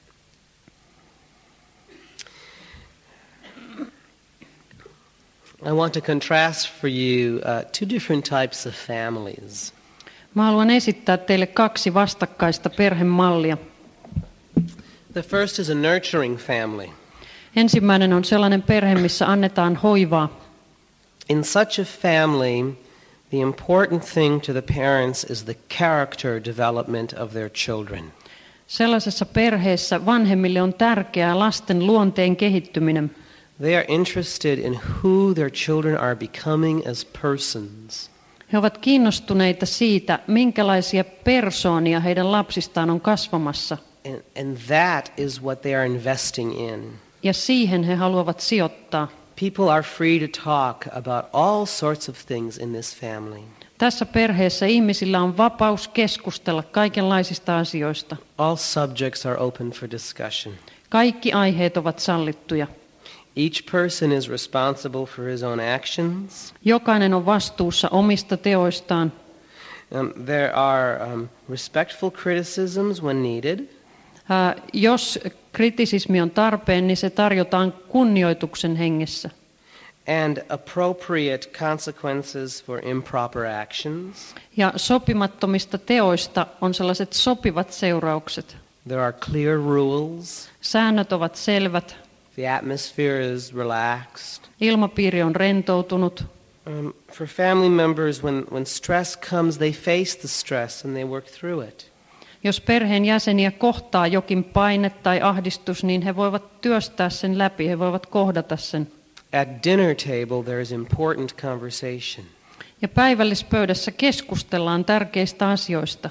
I want to contrast for you uh, two different types of families. Mä haluan esittää teille kaksi vastakkaista perhemallia. The first is a nurturing family. Ensimmäinen on sellainen perhe, missä annetaan hoivaa. In such a family, the important thing to the parents is the character development of their children. Sellaisessa perheessä vanhemmille on tärkeää lasten luonteen kehittyminen. They are interested in who their children are becoming as persons. He ovat kiinnostuneita siitä, minkälaisia persoonia heidän lapsistaan on kasvamassa. And, and that is what they are investing in. Ja siihen he haluavat sijoittaa. People are free to talk about all sorts of things in this family. Tässä perheessä ihmisillä on vapaus keskustella kaikenlaisista asioista. All subjects are open for discussion. Kaikki aiheet ovat sallittuja. Each person is responsible for his own actions. Jokainen on vastuussa omista teoistaan. Um, there are um, respectful criticisms when needed. Uh, jos kritisismi on tarpeen, niin se tarjotaan kunnioituksen hengessä. And appropriate consequences for improper actions. Ja sopimattomista teoista on sellaiset sopivat seuraukset. There are clear rules. Säännöt ovat selvät. The atmosphere is relaxed. Ilmapiiri on rentoutunut. Um, for family members, when, when stress comes, they face the stress and they work through it. Jos perheen jäseniä kohtaa jokin paine tai ahdistus, niin he voivat työstää sen läpi, he voivat kohdata sen. At dinner table, there is important conversation. Ja päivällispöydässä keskustellaan tärkeistä asioista.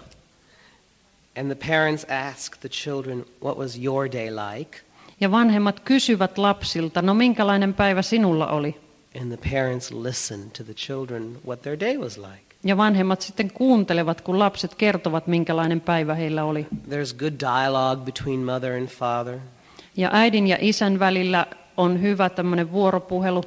And the parents ask the children, what was your day like? Ja vanhemmat kysyvät lapsilta, no minkälainen päivä sinulla oli? And the parents listen to the children what their day was like. Ja vanhemmat sitten kuuntelevat, kun lapset kertovat, minkälainen päivä heillä oli. There's good dialogue between mother and father. Ja äidin ja isän välillä on hyvä tämmöinen vuoropuhelu.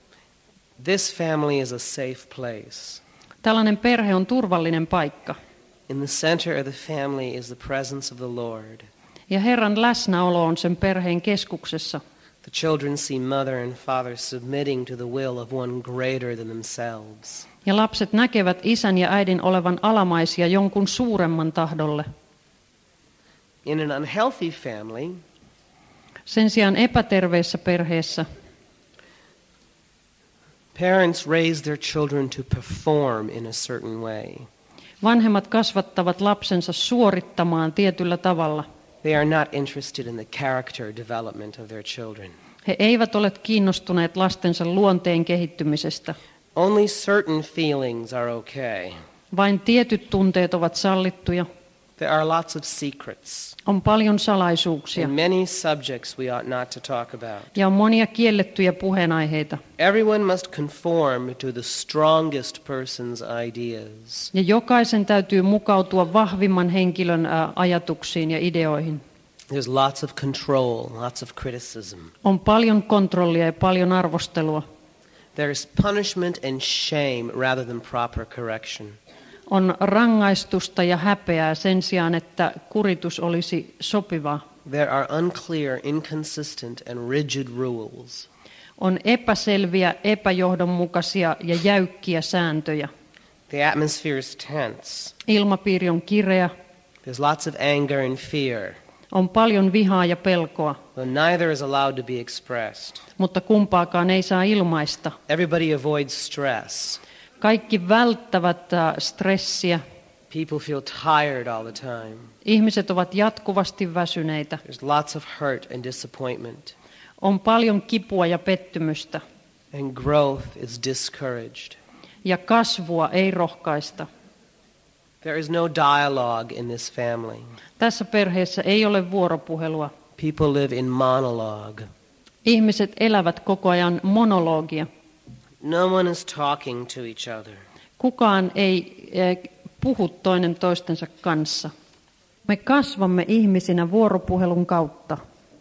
This family is a safe place. Tällainen perhe on turvallinen paikka. In the center of the family is the presence of the Lord. Ja Herran läsnäolo on sen perheen keskuksessa. The children see mother and father submitting to the will of one greater than themselves. Ja lapset näkevät isän ja äidin olevan alamaisia jonkun suuremman tahdolle. In an unhealthy family, sen sijaan epäterveessä perheessä parents raise their children to perform in a certain way. Vanhemmat kasvattavat lapsensa suorittamaan tietyllä tavalla. They are not interested in the character development of their children. He eivät ole kiinnostuneet lastensa luonteen kehittymisestä. Only certain feelings are okay. Vain tietyt tunteet ovat sallittuja. There are lots of secrets. On paljon salaisuuksia. And many subjects we ought not to talk about. Ja on monia kiellettyjä puheenaiheita. Everyone must conform to the strongest person's ideas. Ja jokaisen täytyy mukautua vahvimman henkilön ä, ajatuksiin ja ideoihin. There's lots of control, lots of criticism. On paljon kontrollia ja paljon arvostelua. There is punishment and shame rather than proper correction. On rangaistusta ja häpeää sen sijaan, että kuritus olisi sopivaa. There are unclear, inconsistent and rigid rules. On epäselviä, epäjohdonmukaisia ja jäykkiä sääntöjä. The atmosphere is tense. Ilmapiiri on kireä. There's lots of anger and fear. On paljon vihaa ja pelkoa. Though neither is allowed to be expressed. Mutta kumpaakaan ei saa ilmaista. Everybody avoids stress. Kaikki välttävät stressiä. People feel tired all the time. Ihmiset ovat jatkuvasti väsyneitä. There's lots of hurt and disappointment. On paljon kipua ja pettymystä. And growth is discouraged. Ja kasvua ei rohkaista. There is no dialogue in this family. Tässä perheessä ei ole vuoropuhelua. People live in monologue. Ihmiset elävät koko ajan monologia. No one is talking to each other. Kukaan ei eh, puhu toinen toistensa kanssa. Me kasvamme ihmisinä vuoropuhelun kautta.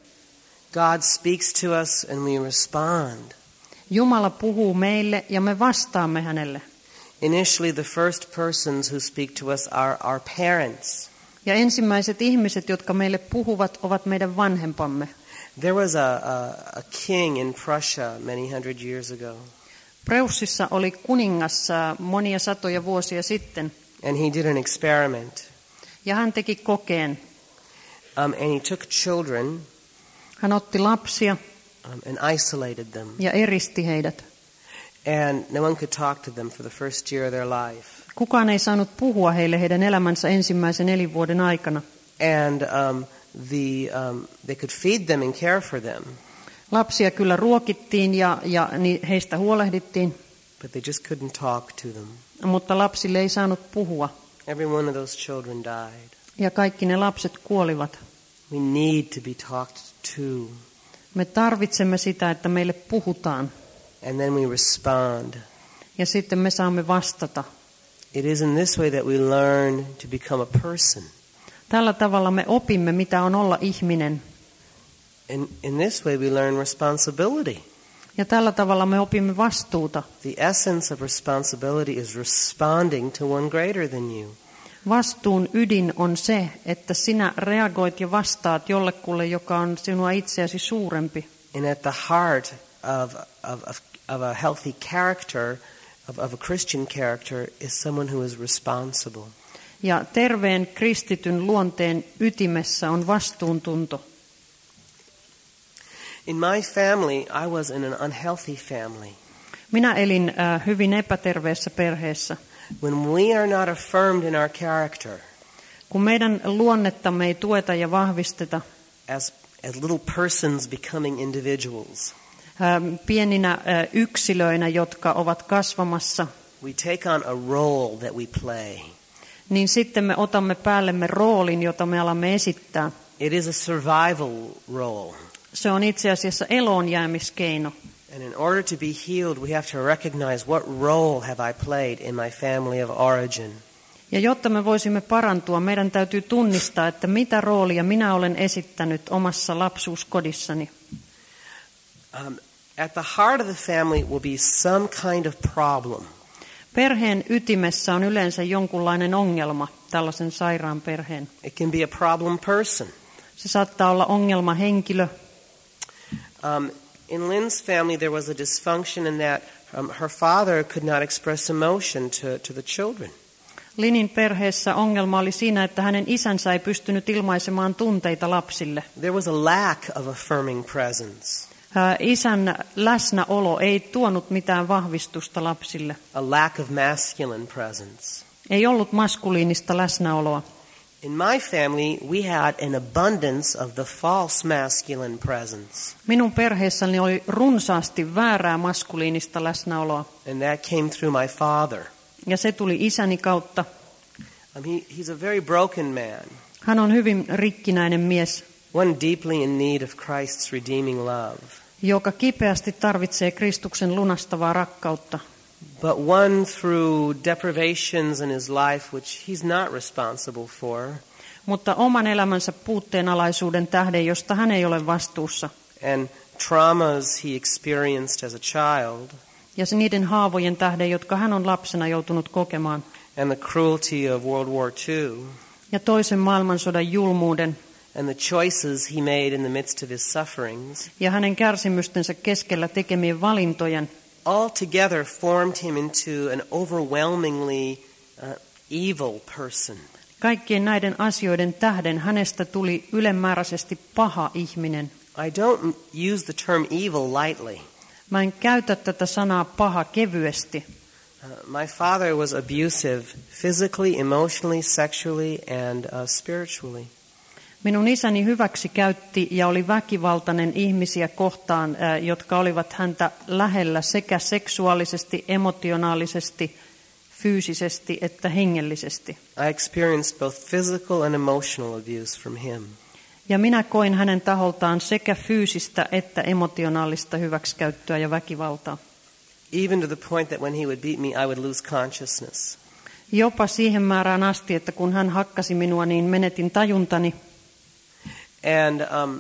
God speaks to us and we respond. Jumala puhuu meille ja me vastaamme hänelle. Initially, the first persons who speak to us are our parents. Ja ensimmäiset ihmiset, jotka meille puhuvat, ovat meidän vanhempamme. There was a, a, a king in Prussia many hundred years ago. Preussissa oli kuningas monia satoja vuosia sitten. And he did an experiment. Ja hän teki kokeen. Um, and he took children Hän otti lapsia um, and isolated them. ja eristi heidät. And no one could talk to them for the first year of their life. Kukaan ei saanut puhua heille heidän elämänsä ensimmäisen elinvuoden aikana. And um, the, um, they could feed them and care for them. Lapsia kyllä ruokittiin ja, ja heistä huolehdittiin. but they just couldn't talk to them. Mutta lapsille ei saanut puhua. Every one of those children died. Ja kaikki ne lapset kuolivat. We need to be talked to. Me tarvitsemme sitä, että meille puhutaan. And then we respond. Ja sitten me saamme vastata. It is in this way that we learn to become a person. Tällä tavalla me opimme, mitä on olla ihminen. In, in this way we learn responsibility. Ja tällä tavalla me opimme vastuuta. The essence of responsibility is responding to one greater than you. Vastuun ydin on se, että sinä reagoit ja vastaat jollekulle, joka on sinua itseäsi suurempi. And at the heart of, of, of, of a healthy character, of, of a Christian character, is someone who is responsible. Ja terveen kristityn luonteen ytimessä on vastuuntunto. In my family, I was in an unhealthy family. Minä elin äh, hyvin epäterveessä perheessä. When we are not affirmed in our character, Kun meidän luonnettamme ei tueta ja vahvisteta, as, as little persons becoming individuals, äh, pieninä äh, yksilöinä, jotka ovat kasvamassa, we take on a role that we play. niin sitten me otamme päällemme roolin, jota me alamme esittää. It is a survival role. Se on itse asiassa eloonjäämiskeino. And in order to be healed, we have to recognize what role have I played in my family of origin. Ja jotta me voisimme parantua, meidän täytyy tunnistaa, että mitä roolia minä olen esittänyt omassa lapsuuskodissani. Um, at the heart of the family will be some kind of problem. Perheen ytimessä on yleensä jonkunlainen ongelma, tällaisen sairaan perheen. It can be a problem person. Se saattaa olla ongelmahenkilö. Um, in Lynn's family, there was a dysfunction in that um, her father could not express emotion to, to the children. Linin perheessä ongelma oli siinä, että hänen isänsä ei pystynyt ilmaisemaan tunteita lapsille. There was a lack of affirming presence, Ää, Isän läsnäolo ei tuonut mitään vahvistusta lapsille. a lack of masculine presence. Ei ollut maskuliinista läsnäoloa. In my family, we had an abundance of the false masculine presence, Minun perheessäni oli runsaasti väärää maskuliinista läsnäoloa. and that came through my father. Ja se tuli isäni kautta. Um, he, he's a very broken man, Hän on hyvin rikkinäinen mies, one deeply in need of Christ's redeeming love, joka kipeästi tarvitsee Kristuksen lunastavaa rakkautta. but one through deprivations in his life which he's not responsible for, Mutta oman elämänsä puutteenalaisuuden tähden, josta hän ei ole vastuussa, and traumas he experienced as a child, ja se niiden haavojen tähden, jotka hän on lapsena joutunut kokemaan, and the cruelty of World War Two, ja toisen maailmansodan julmuuden, and the choices he made in the midst of his sufferings, ja hänen kärsimystensä keskellä tekemien valintojen, all together formed him into an overwhelmingly uh, evil person. kaikkien näiden asioiden tähden hänestä tuli ylenmääräisesti paha ihminen. I don't use the term evil lightly. Mä en käytä tätä sanaa paha kevyesti. Uh, my father was abusive physically, emotionally, sexually, and uh, spiritually. Minun isäni hyväksi käytti ja oli väkivaltainen ihmisiä kohtaan, jotka olivat häntä lähellä sekä seksuaalisesti, emotionaalisesti, fyysisesti että hengellisesti. I experienced both physical and emotional abuse from him. Ja minä koin hänen taholtaan sekä fyysistä että emotionaalista hyväksikäyttöä ja väkivaltaa. Even to the point that when he would beat me, I would lose consciousness. Jopa siihen määrään asti, että kun hän hakkasi minua, niin menetin tajuntani. And um,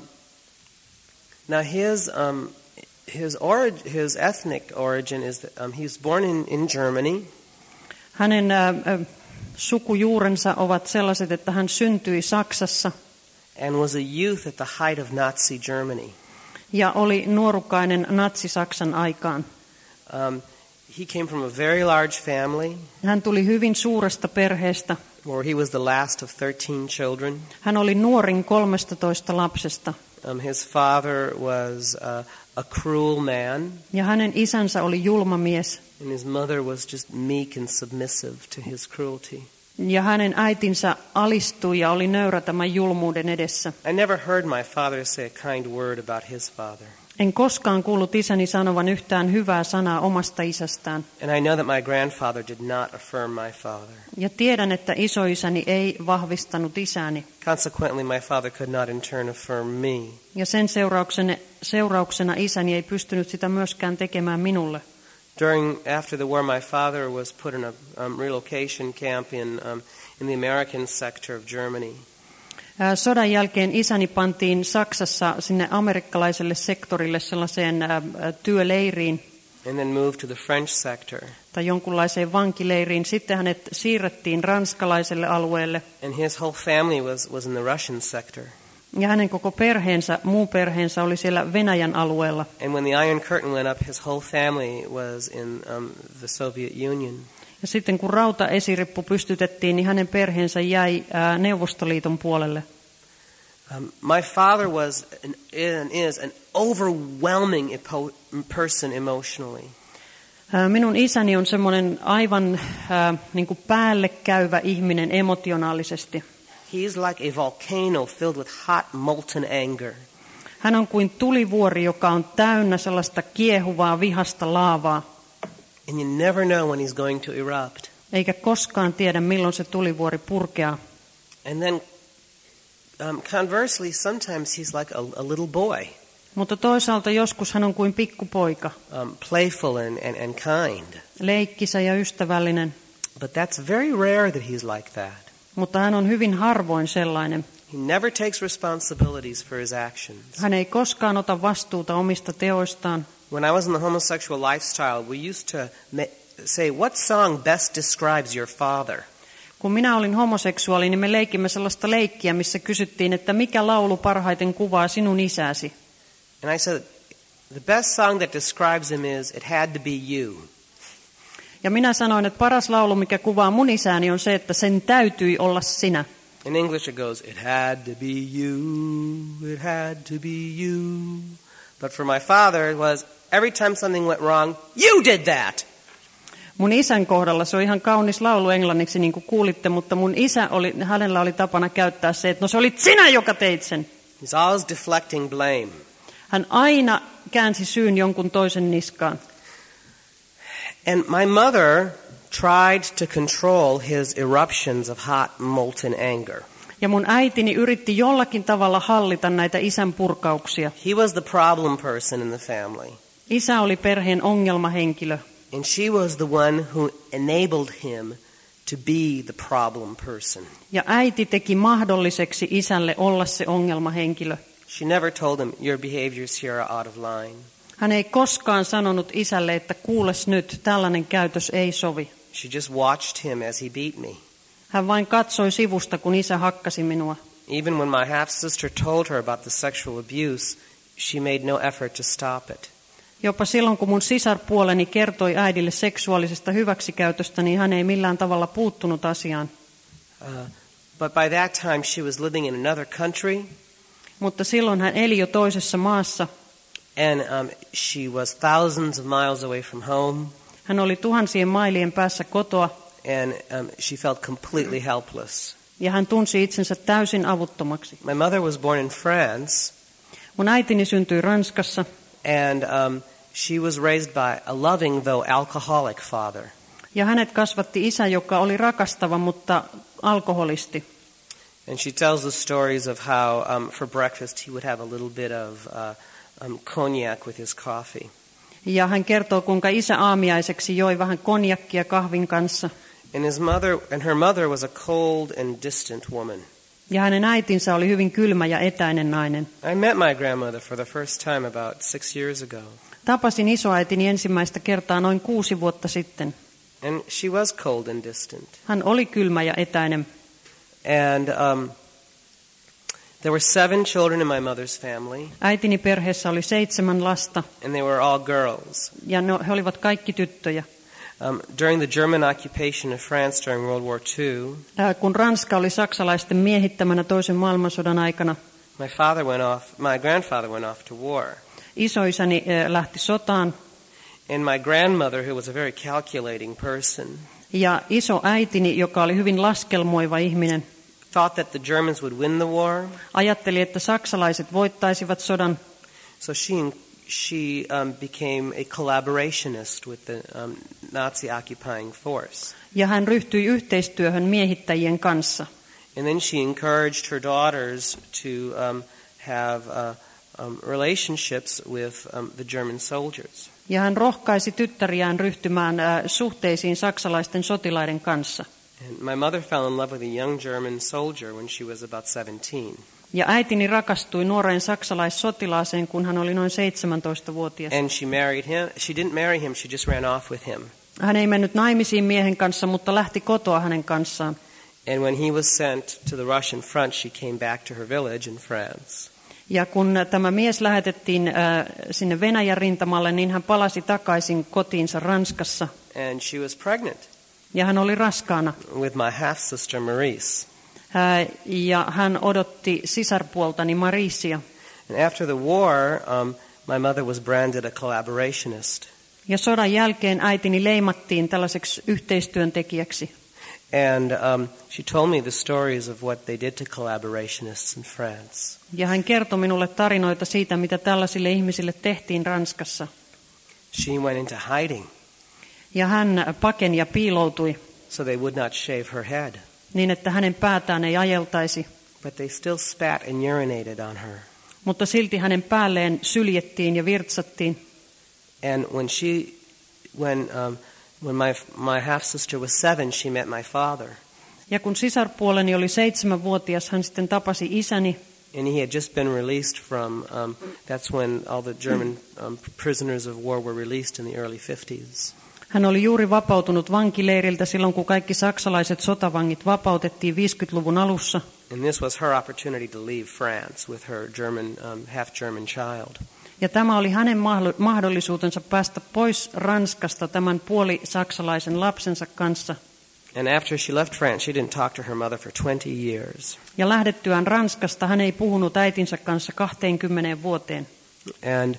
now his um, his orig- his ethnic origin is that um, he was born in, in Germany. Hänen äh, sukujuurensa ovat sellaiset, että hän syntyi Saksassa and was a youth at the height of Nazi Germany. ja oli nuorukainen natsi-Saksan aikaan. Um, he came from a very large family Hän tuli hyvin suuresta perheestä. where he was the last of thirteen children. Hän oli nuorin kolmestatoista lapsesta. Um, his father was uh, a cruel man, Ja hänen isänsä oli julma mies. and his mother was just meek and submissive to his cruelty. Ja hänen äitinsä alistui ja oli nöyrä tämän julmuuden edessä. I never heard my father say a kind word about his father. En koskaan kuullut isäni sanovan yhtään hyvää sanaa omasta isästään. And I know that my grandfather did not affirm my father. Ja tiedän, että isoisäni ei vahvistanut isääni. Consequently, my father could not in turn affirm me. Ja sen seurauksena, seurauksena isäni ei pystynyt sitä myöskään tekemään minulle. During after the war, my father was put in a um, relocation camp in um, in the American sector of Germany. Sodan jälkeen isäni pantiin Saksassa sinne amerikkalaiselle sektorille sellaiseen ä, työleiriin And then moved to the French sector. tai jonkunlaiseen vankileiriin. Sitten hänet siirrettiin ranskalaiselle alueelle. And his whole family was, was in the Russian sector. Ja hänen koko perheensä, muu perheensä oli siellä Venäjän alueella. And when the Iron Curtain went up, his whole family was in um, the Soviet Union. Ja sitten kun rautaesirippu pystytettiin, niin hänen perheensä jäi ää, Neuvostoliiton puolelle. Um, my father was an, and is an overwhelming epo- person emotionally. Ää, minun isäni on semmoinen aivan ää, niin kuin päälle käyvä ihminen emotionaalisesti. He is like a volcano filled with hot molten anger. Hän on kuin tulivuori, joka on täynnä sellaista kiehuvaa vihasta laavaa. And you never know when he's going to erupt. Eikä koskaan tiedä, milloin se tulivuori purkeaa. And then, um, conversely, sometimes he's like a, a little boy, Mutta toisaalta joskus hän on kuin pikkupoika, um, playful and, and, and kind. leikkisä ja ystävällinen. But that's very rare that he's like that. Mutta hän on hyvin harvoin sellainen. He never takes responsibilities for his actions. Hän ei koskaan ota vastuuta omista teoistaan. When I was in the homosexual lifestyle, we used to ma- say, what song best describes your father? Kun minä olin homoseksuaali, niin me leikimme sellaista leikkiä, missä kysyttiin, että mikä laulu parhaiten kuvaa sinun isäsi. And I said, the best song that describes him is, it had to be you. Ja minä sanoin, että paras laulu, mikä kuvaa mun isääni, on se, että sen täytyi olla sinä. In English it goes, it had to be you, it had to be you. But for my father it was, every time something went wrong, you did that. Mun isän kohdalla se on ihan kaunis laulu englanniksi, niin kuin kuulitte, mutta mun isä, oli, hänellä oli tapana käyttää se, että no se olit sinä, joka teit sen. He's always deflecting blame. Hän aina käänsi syyn jonkun toisen niskaan. And my mother tried to control his eruptions of hot, molten anger. Ja mun äitini yritti jollakin tavalla hallita näitä isän purkauksia. He was the problem person in the family. Isä oli perheen ongelmahenkilö. And she was the one who enabled him to be the problem person. Ja äiti teki mahdolliseksi isälle olla se ongelmahenkilö. She never told him, your behaviors here are out of line. Hän ei koskaan sanonut isälle, että kuules nyt, tällainen käytös ei sovi. She just watched him as he beat me. Hän vain katsoi sivusta, kun isä hakkasi minua. Even when my half-sister told her about the sexual abuse, she made no effort to stop it. Jopa silloin, kun mun sisarpuoleni kertoi äidille seksuaalisesta hyväksikäytöstä, niin hän ei millään tavalla puuttunut asiaan. Uh, but by that time she was living in another country. Mutta silloin hän eli jo toisessa maassa. And um, she was thousands of miles away from home. Hän oli tuhansien mailien päässä kotoa. And um, she felt completely helpless. Ja hän tunsi itsensä täysin avuttomaksi. My mother was born in France. Mun äitini syntyi Ranskassa. And um, she was raised by a loving, though alcoholic father. Ja hänet kasvatti isä, joka oli rakastava, mutta alkoholisti. And she tells the stories of how um, for breakfast he would have a little bit of uh, um, cognac with his coffee. Ja hän kertoo, kuinka isä aamiaiseksi joi vähän konjakkia kahvin kanssa. And his mother and her mother was a cold and distant woman. Ja hänen äitinsä oli hyvin kylmä ja etäinen nainen. I met my grandmother for the first time about six years ago. Tapasin isoäitini ensimmäistä kertaa noin kuusi vuotta sitten. And she was cold and distant. Hän oli kylmä ja etäinen. And um, there were seven children in my mother's family. Äitini perheessä oli seitsemän lasta. And they were all girls. Ja no, he olivat kaikki tyttöjä. Um, during the German occupation of France during World War Two, Ää, kun Ranska oli saksalaisten miehittämänä toisen maailmansodan aikana, my father went off. My grandfather went off to war. isoisäni ää, lähti sotaan. And my grandmother, who was a very calculating person, Ja iso äitini, joka oli hyvin laskelmoiva ihminen, thought that the Germans would win the war. ajatteli, että saksalaiset voittaisivat sodan. So she she um, became a collaborationist with the um, Nazi occupying force. Ja hän ryhtyi yhteistyöhön miehittäjien kanssa. And then she encouraged her daughters to um, have uh, um, relationships with um, the German soldiers. Ja hän rohkaisi tyttäriään ryhtymään äh, suhteisiin saksalaisten sotilaiden kanssa. And my mother fell in love with a young German soldier when she was about seventeen. Ja äitini rakastui nuoreen saksalaissotilaaseen, kun hän oli noin seitsemäntoistavuotias. And she married him. She didn't marry him, she just ran off with him. Hän ei mennyt naimisiin miehen kanssa, mutta lähti kotoa hänen kanssaan. And when he was sent to the Russian front, she came back to her village in France. Ja kun tämä mies lähetettiin äh, sinne Venäjän rintamalle, niin hän palasi takaisin kotiinsa Ranskassa. And she was pregnant Ja hän oli raskaana. with my half-sister Maurice. Äh, ja hän odotti sisarpuoltani Marisia. And after the war, um, my mother was branded a collaborationist. Ja sodan jälkeen äitini leimattiin tällaiseksi yhteistyöntekijäksi. And um, she told me the stories of what they did to collaborationists in France. Ja hän kertoi minulle tarinoita siitä, mitä tällaisille ihmisille tehtiin Ranskassa. She went into hiding Ja hän pakeni ja piiloutui so they would not shave her head. niin, että hänen päätään ei ajeltaisi. But they still spat and urinated on her. Mutta silti hänen päälleen syljettiin ja virtsattiin. And when she, when um, when my my half sister was seven, she met my father, Ja kun sisarpuoleni oli seitsemänvuotias, hän sitten tapasi isäni. and he had just been released from. Um, that's when all the German um, prisoners of war were released in the early fifties. Hän oli juuri vapautunut vankileiriltä silloin, kun kaikki saksalaiset sotavangit vapautettiin viisikymmentäluvun alussa. And this was her opportunity to leave France with her German, um, half-German child. Ja tämä oli hänen mahdollisuutensa päästä pois Ranskasta tämän puolisaksalaisen lapsensa kanssa. And after she left France, she didn't talk to her mother for twenty years. Ja lähdettyään Ranskasta hän ei puhunut äitinsä kanssa kaksikymmentä vuoteen. And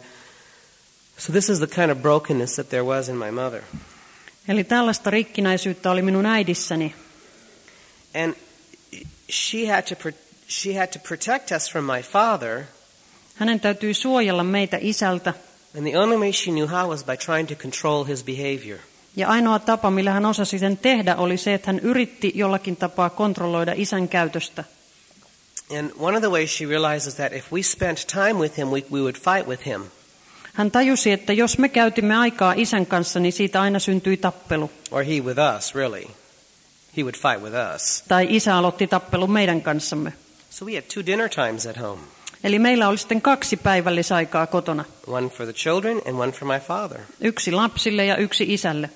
so this is the kind of brokenness that there was in my mother. Eli tällaista rikkinäisyyttä oli minun äidissäni. And she had to pro- she had to protect us from my father. Hänen täytyi suojella meitä isältä. And the only way she knew how was by trying to control his behavior. Ja ainoa tapa, millä hän osasi sen tehdä, oli se, että hän yritti jollakin tapaa kontrolloida isän käytöstä. And one of the ways she realizes that if we spent time with him, we, we would fight with him. Hän tajusi, että jos me käytimme aikaa isän kanssa, niin siitä aina syntyi tappelu. Or he with us, really. He would fight with us. Tai isä aloitti tappelun meidän kanssamme. So we had two dinner times at home. Eli meillä oli sitten kaksi päivällisaikaa kotona. One for the children and one for my father. Yksi lapsille ja yksi isälle.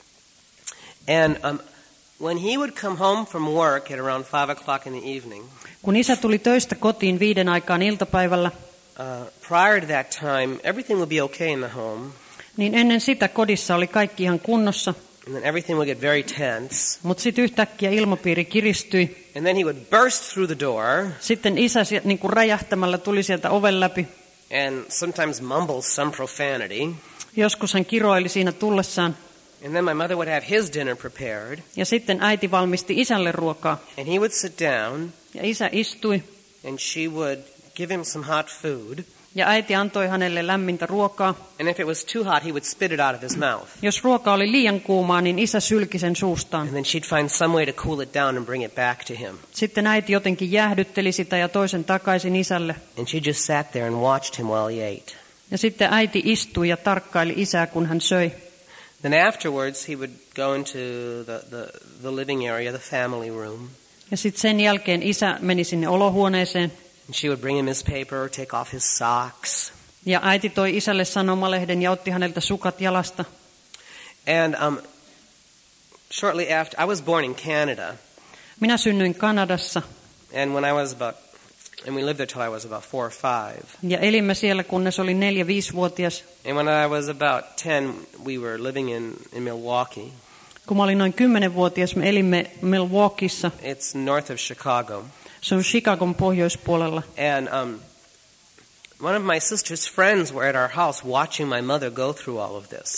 And um, when he would come home from work at around five o'clock in the evening, Kun isä tuli töistä kotiin viiden aikaan iltapäivällä, uh, prior to that time, everything would be okay in the home. niin ennen sitä kodissa oli kaikki ihan kunnossa. And then everything would get very tense. Mutta sitten yhtäkkiä ilmapiiri kiristyi. And then he would burst through the door Sitten isä niin kuin räjähtämällä tuli sieltä oven läpi. and sometimes mumble some profanity. Joskus hän kiroili siinä tullessaan. And then my mother would have his dinner prepared. Ja sitten äiti valmisti isälle ruokaa. And he would sit down Ja isä istui. and she would give him some hot food. Ja äiti antoi hänelle lämmintä ruokaa. And if it was too hot, he would spit it out of his mouth. Jos ruoka oli liian kuumaa, niin isä sylki sen suustaan. And then she'd find some way to cool it down and bring it back to him. Sitten äiti jotenkin jäähdytteli sitä ja toisen takaisin isälle. And she just sat there and watched him while he ate. Ja sitten äiti istui ja tarkkaili isää, kun hän söi. Then afterwards, he would go into the, the, the living area, the family room. Ja sitten sen jälkeen isä meni sinne olohuoneeseen. And she would bring him his paper, take off his socks. Ja äiti toi isälle sanomalehden ja otti häneltä sukat jalasta. And um, shortly after, I was born in Canada. Minä synnyin Kanadassa. And when I was about, and we lived there till I was about four or five. Ja elimme siellä, kunnes olin neljä, viisivuotias. And when I was about ten, we were living in, in Milwaukee. Kun mä olin noin kymmenvuotias, me elimme Milwaukeeissa. It's north of Chicago. Se on Chicagon pohjoispuolella. And um, one of my sister's friends were at our house watching my mother go through all of this.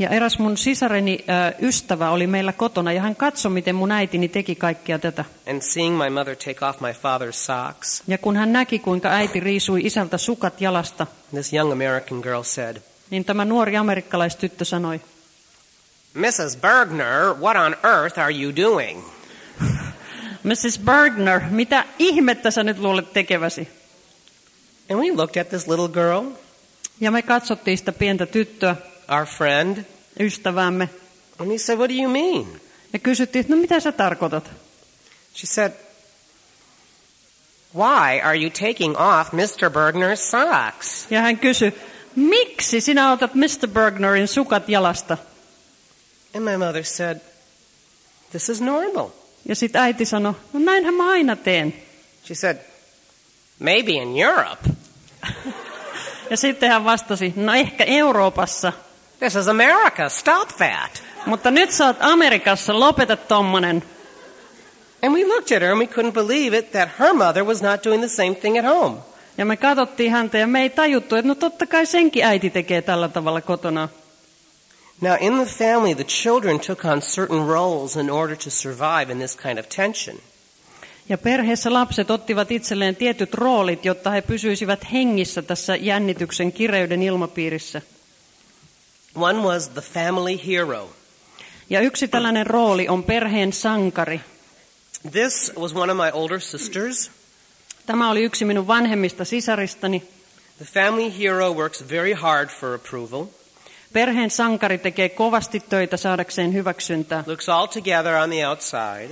Ja eräs mun sisareni ö, ystävä oli meillä kotona ja hän katsoi, miten mun äitini teki kaikkia tätä. And seeing my mother take off my father's socks, Ja kun hän näki, kuinka äiti riisui isältä sukat jalasta, this young American girl said, niin tämä nuori amerikkalaistyttö sanoi, Missus Bergner, what on earth are you doing? missus Bergner, mitä ihmettä sä nyt luulet tekeväsi? And we looked at this little girl, Ja me katsottiin sitä pientä tyttöä, our friend, ystäväämme, and he said, what do you mean? ja kysyttiin, että no mitä sä tarkoitat? She said, why are you taking off mister Bergner's socks? Ja hän kysyi, miksi sinä otat mister Bergnerin sukat jalasta? And my mother said, this is normal. Ja sitten äiti sanoi, no näinhän mä aina teen. She said, maybe in Europe. Ja sitten hän vastasi, no ehkä Euroopassa. This is America. Stop that. Mutta nyt sä oot Amerikassa, lopeta tommonen. And we looked at her and we couldn't believe it that her mother was not doing the same thing at home. Ja me katsottiin häntä ja me ei tajuttu, että no totta kai senkin äiti tekee tällä tavalla kotona. Now in the family, the children took on certain roles in order to survive in this kind of tension. Ja perheessä lapset ottivat itselleen tietyt roolit, jotta he pysyisivät hengissä tässä jännityksen kireyden ilmapiirissä. One was the family hero. Ja yksi tällainen rooli on perheen sankari. This was one of my older sisters. Tämä oli yksi minun vanhemmista sisaristani. The family hero works very hard for approval. Perheen sankari tekee kovasti töitä saadakseen hyväksyntää. Looks all together on the outside.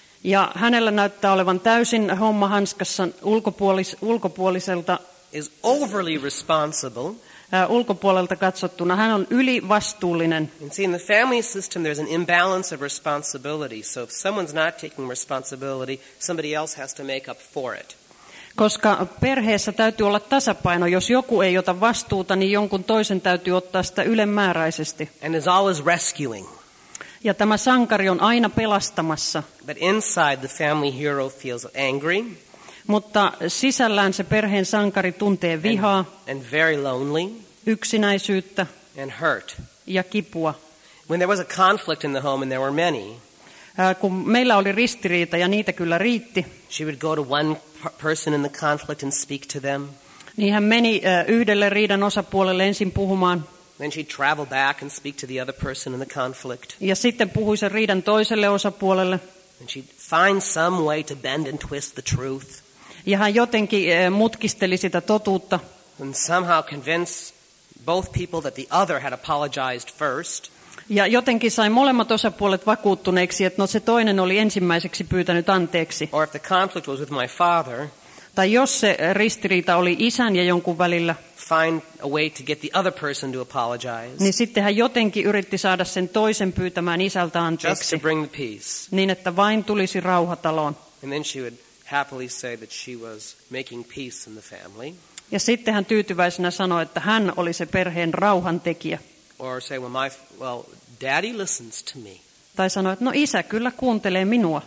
Ja hänellä näyttää olevan täysin homma hanskassa ulkopuolis, ulkopuoliselta, Is overly responsible. ää, ulkopuolelta katsottuna. Hän on ylivastuullinen. And see, in the family system, there's an imbalance of responsibility. So if someone's not taking responsibility, somebody else has to make up for it. Koska perheessä täytyy olla tasapaino. Jos joku ei ota vastuuta, niin jonkun toisen täytyy ottaa sitä ylenmääräisesti. And is always rescuing. Ja tämä sankari on aina pelastamassa. But inside, the family hero feels angry. Mutta sisällään se perheen sankari tuntee vihaa, And very lonely yksinäisyyttä and hurt. ja kipua. When there was a conflict in the home, and there were many, Ää, kun meillä oli ristiriita ja niitä kyllä riitti, she would go to one p- person in the conflict and speak to them. niin hän meni ää, yhdelle riidan osapuolelle ensin puhumaan. Then she'd travel back and speak to the other person in the conflict. Ja sitten puhui sen riidan toiselle osapuolelle. And she'd find some way to bend and twist the truth. Ja hän jotenkin ää, mutkisteli sitä totuutta. And somehow convince both people that the other had apologized first. Ja jotenkin sai molemmat osapuolet vakuuttuneiksi, että no se toinen oli ensimmäiseksi pyytänyt anteeksi. Or if the conflict was with my father, Tai jos se ristiriita oli isän ja jonkun välillä, find a way to get the other person to apologize. niin sitten hän jotenkin yritti saada sen toisen pyytämään isältä Just to anteeksi, bring the peace. niin että vain tulisi rauha taloon. And then she would happily say that she was making peace in the family. Ja sitten hän tyytyväisenä sanoi, että hän oli se perheen rauhantekijä. Or say, well, my, well, daddy listens to me. Tai sanoi, että no isä kyllä kuuntelee minua.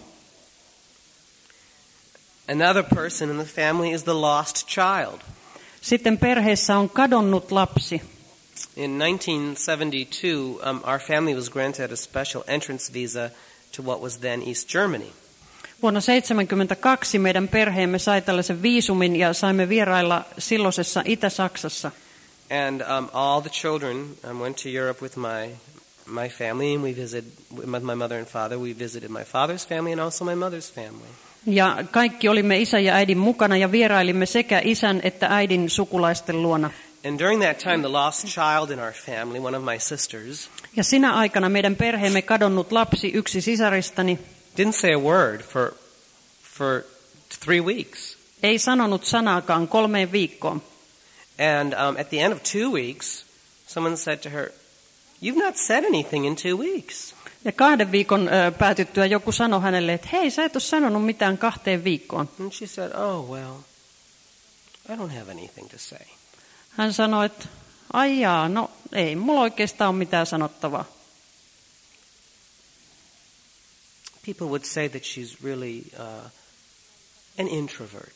Another person in the family is the lost child. Sitten perheessä on kadonnut lapsi. In nineteen seventy-two, um, our family was granted a special entrance visa to what was then East Germany. Vuonna seitsemänkymmentäkaksi meidän perheemme sai tällaisen viisumin ja saimme vierailla silloisessa Itä-Saksassa. And um, all the children um, went to Europe with my my family, and we visited with my mother and father. We visited my father's family and also my mother's family. Ja kaikki olimme isän ja äidin mukana ja vierailimme sekä isän että äidin sukulaisten luona. And during that time, the lost child in our family, one of my sisters, Ja sinä aikana meidän perheemme kadonnut lapsi, yksi sisaristani, didn't say a word for for three weeks. ei sanonut sanaakaan kolmeen viikkoon. And um, at the end of two weeks, someone said to her, "You've not said anything in two weeks." Ja kahden viikon ö, päätyttyä joku sanoi hänelle, että hei, sä et ole sanonut mitään kahteen viikkoon. And she said, "Oh well, I don't have anything to say." Hän sanoi, että ai jaa, no ei mulla oikeastaan ole mitään sanottavaa. People would say that she's really uh, an introvert.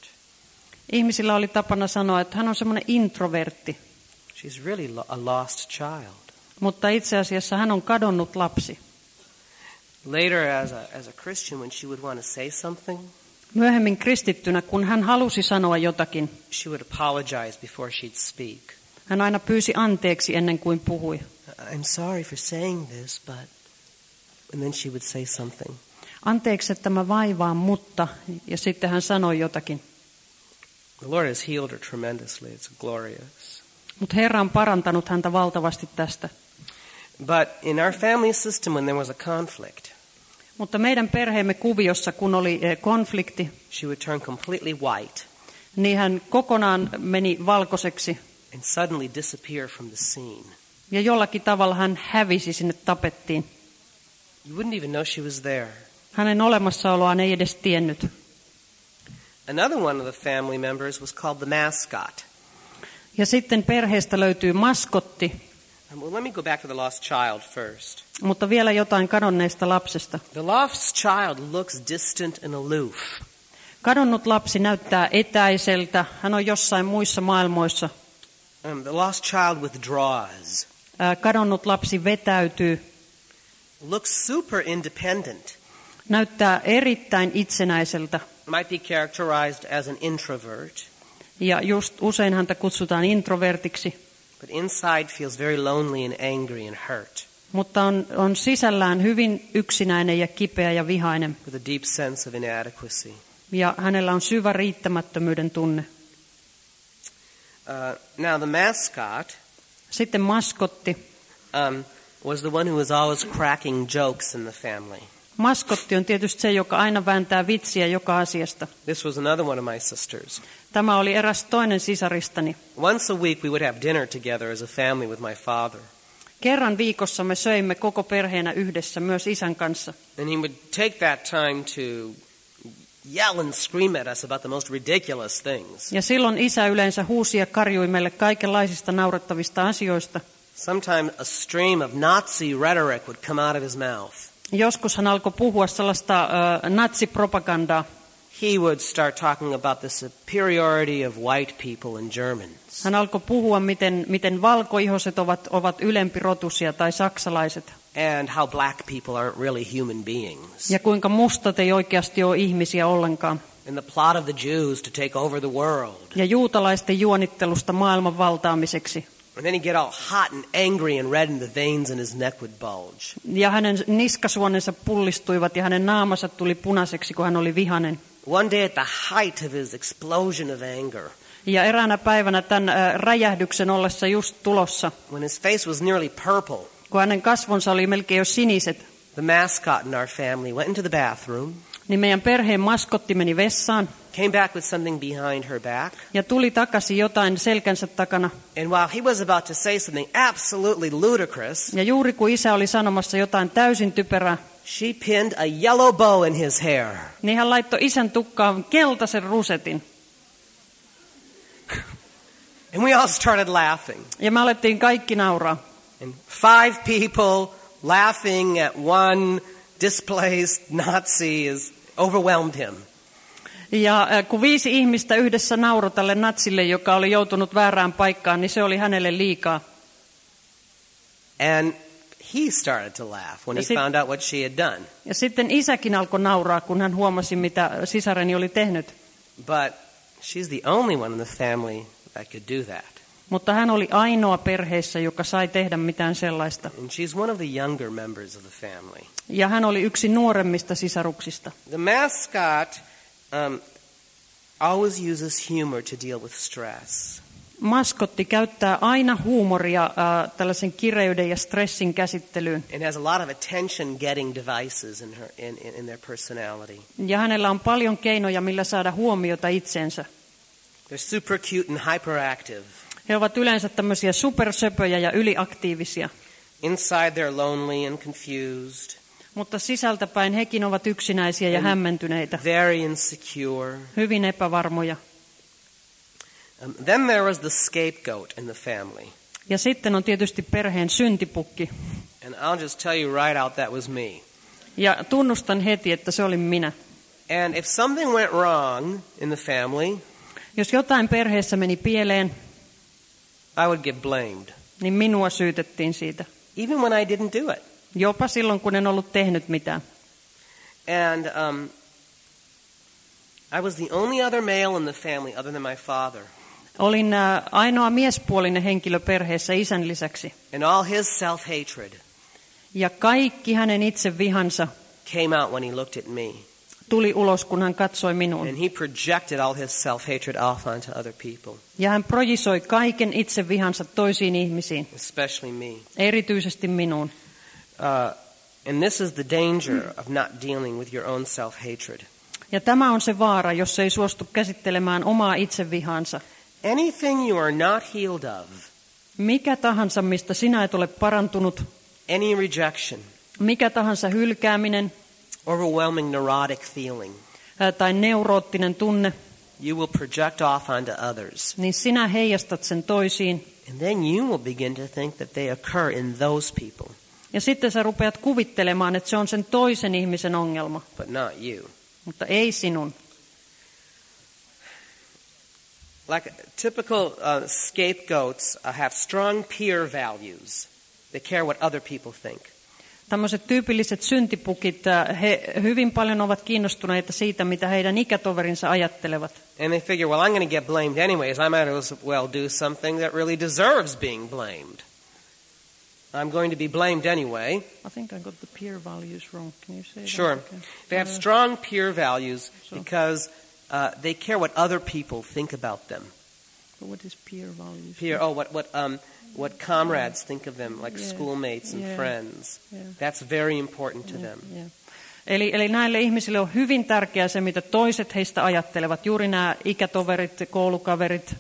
Ihmisillä oli tapana sanoa, että hän on semmoinen introvertti. She's really lo- a lost child. Mutta itse asiassa hän on kadonnut lapsi. Later, as a, as a Christian, when she would want to say something, Myöhemmin kristittynä, kun hän halusi sanoa jotakin, she would apologize before she'd speak. hän aina pyysi anteeksi ennen kuin puhui. I'm sorry for saying this, but... And then she would say something. Anteeksi, että mä vaivaan, mutta... Ja sitten hän sanoi jotakin. The Lord has healed her tremendously. It's glorious. Mutta Herra on parantanut häntä valtavasti tästä. But in our family system, when there was a conflict, Mutta meidän perheemme kuviossa, kun oli eh, konflikti, she would turn completely white niin hän kokonaan meni valkoiseksi. and suddenly disappear from the scene. Ja jollakin tavalla hän hävisi, sinne tapettiin. You wouldn't even know she was there. Hänen olemassaoloaan ei edes tiennyt. Another one of the family members was called the mascot. Ja sitten perheestä löytyy maskotti, Um, well, let me go back to the lost child first. mutta vielä jotain kadonneesta lapsesta. The lost child looks distant and aloof. Kadonnut lapsi näyttää etäiseltä, hän on jossain muissa maailmoissa. Um, the lost child withdraws, Ää, Kadonnut lapsi vetäytyy, looks super independent, näyttää erittäin itsenäiseltä. might be characterized as an introvert, Ja just usein häntä kutsutaan introvertiksi, but inside feels very lonely and angry and hurt, mutta on, on sisällään hyvin yksinäinen ja kipeä ja vihainen. with a deep sense of inadequacy. Ja hänellä on syvä riittämättömyyden tunne. Uh, now the mascot Sitten maskotti. um, was the one who was always cracking jokes in the family. Maskotti on tietysti se, joka aina vääntää vitsiä joka asiasta. This was another one of my sisters. Tämä oli eräs toinen sisaristani. Once a week we would have dinner together as a family with my father. Kerran viikossa me söimme koko perheenä yhdessä, myös isän kanssa. And he would take that time to yell and scream at us about the most ridiculous things. Ja silloin isä yleensä huusi ja karjui meille kaikenlaisista naurettavista asioista. Sometimes a stream of Nazi rhetoric would come out of his mouth. Joskus hän alkoi puhua sellaista äh, natsipropagandaa. He would start talking about the superiority of white people and Germans. Hän alkoi puhua, miten, miten valkoihoiset ovat, ovat ylempirotuisia tai saksalaiset. And how black people aren't really human beings. Ja kuinka mustat ei oikeasti ole ihmisiä ollenkaan. And the plot of the Jews to take over the world. Ja juutalaisten juonittelusta maailman valtaamiseksi. And then he'd get all hot and angry and red and the veins in his neck would bulge. Ja hänen niskasuonensa pullistuivat ja hänen naamansa tuli punaiseksi, kun hän oli vihainen. One day at the height of his explosion of anger, Ja eräänä päivänä tämän äh, räjähdyksen ollessa just tulossa, when his face was nearly purple, kun hänen kasvonsa oli melkein jo siniset, the mascot in our family went into the bathroom, niin meidän perheen maskotti meni vessaan came back with something behind her back, ja tuli takaisin jotain selkänsä takana. and while he was about to say something absolutely ludicrous, Ja juuri kun isä oli sanomassa jotain täysin typerää, she pinned a yellow bow in his hair. niin hän laittoi isän tukkaan keltaisen rusetin. And we all started laughing. Ja me alettiin kaikki nauraa. And five people laughing at one displaced Nazi is overwhelmed him. Ja äh, kun viisi ihmistä yhdessä nauroi tälle natsille, joka oli joutunut väärään paikkaan, niin se oli hänelle liikaa. And he started to laugh when Ja he sit- found out what she had done. Ja sitten isäkin alkoi nauraa, kun hän huomasi, mitä sisareni oli tehnyt. But she's the only one in the family that could do that. Mutta hän oli ainoa perheessä, joka sai tehdä mitään sellaista. And she's one of the younger members of the family. Ja hän oli yksi nuoremmista sisaruksista. The mascot um, always uses humor to deal with stress. Maskotti käyttää aina huumoria äh, tällaisen kireyden ja stressin käsittelyyn. And has a lot of attention-getting devices in, her, in, in, in their personality. Ja hänellä on paljon keinoja, millä saada huomiota itseensä. They're super cute and hyperactive. He ovat yleensä tämmöisiä supersöpöjä ja yliaktiivisia. Inside they're lonely and confused, Mutta sisältäpäin hekin ovat yksinäisiä ja hämmentyneitä, very insecure. hyvin epävarmoja. Um, then there was the scapegoat in the family. Ja sitten on tietysti perheen syntipukki. And I'll just tell you right out, that was me. Ja tunnustan heti, että se olin minä. And if something went wrong in the family, Jos jotain perheessä meni pieleen, I would get blamed. niin minua syytettiin siitä. even when I didn't do it. Jopa silloin, kun en ollut tehnyt mitään. And um, I was the only other male in the family other than my father. Olin äh, ainoa miespuolinen henkilö perheessä isän lisäksi. And all his self-hatred Ja kaikki hänen itsevihansa came out when he looked at me. tuli ulos, kun hän katsoi minuun. And he projected all his self-hatred off onto other people, Ja hän projisoi kaiken itsevihansa toisiin ihmisiin, especially me. erityisesti minuun. Uh, and this is the danger of not dealing with your own self-hatred. Ja tämä on se vaara, jos ei suostu käsittelemään omaa itsevihansa. Anything you are not healed of, Mikä tahansa, mistä sinä et ole parantunut, any rejection, mikä tahansa hylkääminen overwhelming neurotic feeling, ää, tai neuroottinen tunne, you will project off onto others. niin sinä heijastat sen toisiin. And then you will begin to think that they occur in those people, Ja sitten sä rupeat kuvittelemaan, että se on sen toisen ihmisen ongelma, but not you. mutta ei sinun. Like typical uh, scapegoats uh, have strong peer values. They care what other people think. Tämmöiset tyypilliset syntipukit, ää, he hyvin paljon ovat kiinnostuneita siitä, mitä heidän ikätoverinsa ajattelevat. And they figure, well, I'm going to get blamed anyways. I might as well do something that really deserves being blamed. I'm going to be blamed anyway. I think I got the peer values wrong. Can you say that Sure. again? They have Uh, strong peer values So- because uh, they care what other people think about them. What is peer values? Peer, oh, what what um what comrades think of them, like Yeah. schoolmates and Yeah. friends. Yeah. That's very important to them. Yeah. Eli, eli näille ihmisille on hyvin tärkeää se, mitä toiset heistä ajattelevat. Juuri nämä ikätoverit, koulukaverit.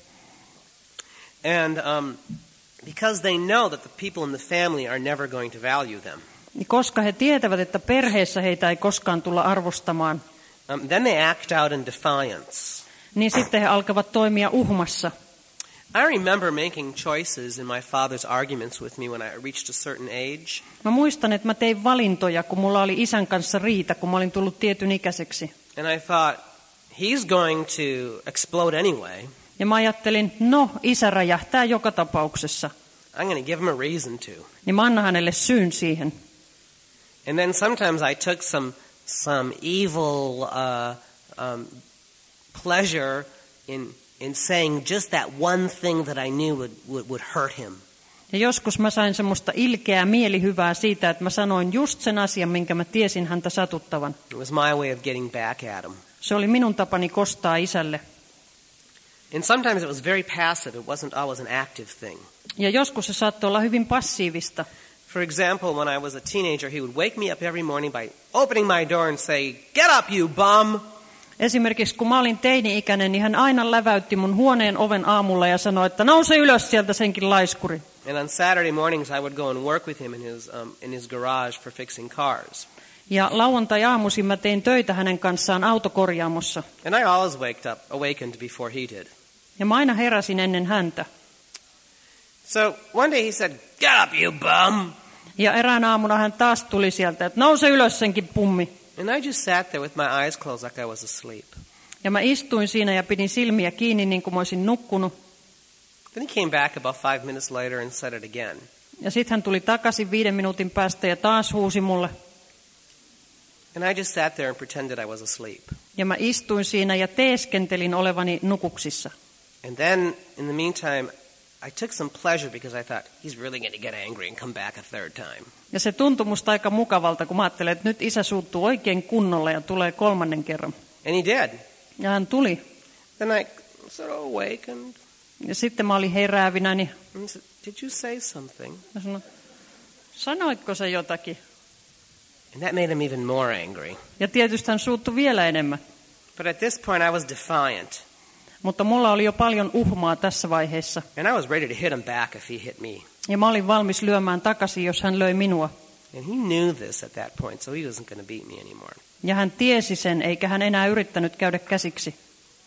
And um, because they know that the people in the family are never going to value them, Niin koska he tietävät, että perheessä heitä ei koskaan tulla arvostamaan, um, then they act out in defiance. niin sitten he alkavat toimia uhmassa. I remember making choices in my father's arguments with me when I reached a certain age. Mä muistan, että mä tein valintoja, kun mulla oli isän kanssa riita, kun mä olin tullut tietyn ikäiseksi. And I thought, he's going to explode anyway. Ja mä ajattelin, no, isä räjähtää joka tapauksessa. I'm going to give him a reason to. Niin mä annan hänelle syyn siihen. And then sometimes I took some some evil uh, um, pleasure in in saying just that one thing that I knew would, would, would hurt him. Ja joskus mä sain semmoista ilkeää mielihyvää siitä, että mä sanoin just sen asian, minkä mä tiesin häntä satuttavan. It was my way of getting back at him. Se oli minun tapani kostaa isälle. And sometimes it was very passive. It wasn't always an active thing. Ja joskus se saattoi olla hyvin passiivista. For example, when I was a teenager, he would wake me up every morning by opening my door and say, "Get up, you bum!" Esimerkiksi kun mä olin teini-ikäinen, niin hän aina läväytti mun huoneen oven aamulla ja sanoi, että nouse ylös sieltä senkin laiskuri. And on Saturday mornings, I would go and work with him in his um, in his garage for fixing cars. Ja lauantai-aamuisin mä tein töitä hänen kanssaan autokorjaamossa. And I always waked up, awakened before he did. Ja mä aina heräsin ennen häntä. So one day he said, "Get up, you bum!" Ja eräänä aamuna hän taas tuli sieltä, että nouse ylös senkin pummi. And I just sat there with my eyes closed like I was asleep. Ja mä istuin siinä ja pidin silmiä kiinni niin kuin mä olisin nukkunut. Then he came back about five minutes later and said it again. Ja sitten hän tuli takaisin viiden minuutin päästä ja taas huusi mulle. And I just sat there and pretended I was asleep. Ja mä istuin siinä ja teeskentelin olevani nukuksissa. And then, in the meantime, I took some pleasure because I thought, he's really going to get angry and come back a third time. Ja se tuntui musta aika mukavalta, kun mä ajattelin, että nyt isä suuttuu oikein kunnolla ja tulee kolmannen kerran. And he did. Ja hän tuli. Then I sort of awakened Ja sitten mä olin heräävinäni. and he said, "Did you say something?" Mä sanoin, sanoitko sä jotakin? And that made him even more angry. Ja tietysti hän suuttui vielä enemmän. But at this point, I was defiant. Mutta mulla oli jo paljon uhmaa tässä vaiheessa. And I was ready to hit him back if he hit me. Ja mä olin valmis lyömään takaisin, jos hän löi minua. And he knew this at that point, so he wasn't going to beat me anymore. Ja hän tiesi sen, eikä hän enää yrittänyt käydä käsiksi.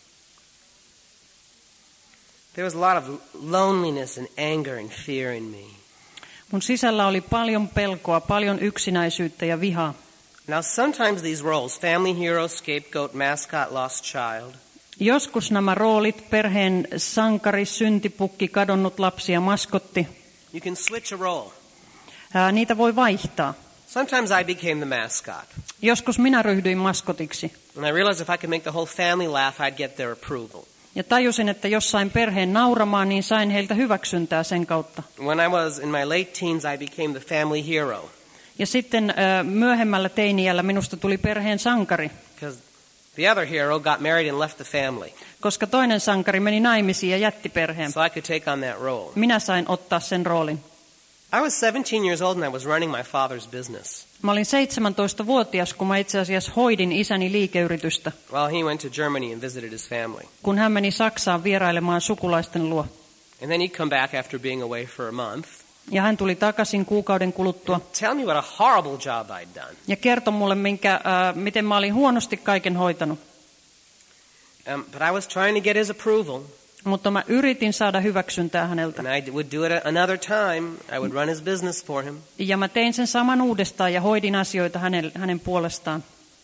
There was a lot of loneliness and anger and fear in me. Mun sisällä oli paljon pelkoa, paljon yksinäisyyttä ja vihaa. Now, sometimes these roles, family hero, scapegoat, mascot, lost child, Joskus nämä roolit, perheen sankari, syntipukki, kadonnut lapsi ja maskotti, you can switch a role. Ää, niitä voi vaihtaa. Sometimes I became the mascot. Joskus minä ryhdyin maskotiksi. And I realized if I could make the whole family laugh, I'd get their approval. Ja tajusin, että jos sain perheen nauramaan, niin sain heiltä hyväksyntää sen kautta. When I was in my late teens, I became the family hero. Ja sitten ää, myöhemmällä teiniällä minusta tuli perheen sankari, Because the other hero got married and left the family. koska toinen sankari meni naimisiin ja jätti perheen. So I could take on that role. Minä sain ottaa sen roolin. I was seventeen years old and I was running my father's business. Mä olin seitsemäntoistavuotias, kun mä itse asiassa hoidin isäni liikeyritystä, Well, he went to Germany and visited his family. kun hän meni Saksaan vierailemaan sukulaisten luo. And then he'd come back after being away for a month. Ja hän tuli takaisin kuukauden kuluttua Tell me what a horrible job I'd done. ja kertoi mulle, minkä, äh, miten mä olin huonosti kaiken hoitanut. Um, but I was trying to get his approval. Mutta mä yritin saada hyväksyntää häneltä. And I would do it another time. I would run his business for him. Ja mä tein sen saman uudestaan ja hoidin asioita hänen, hänen puolestaan.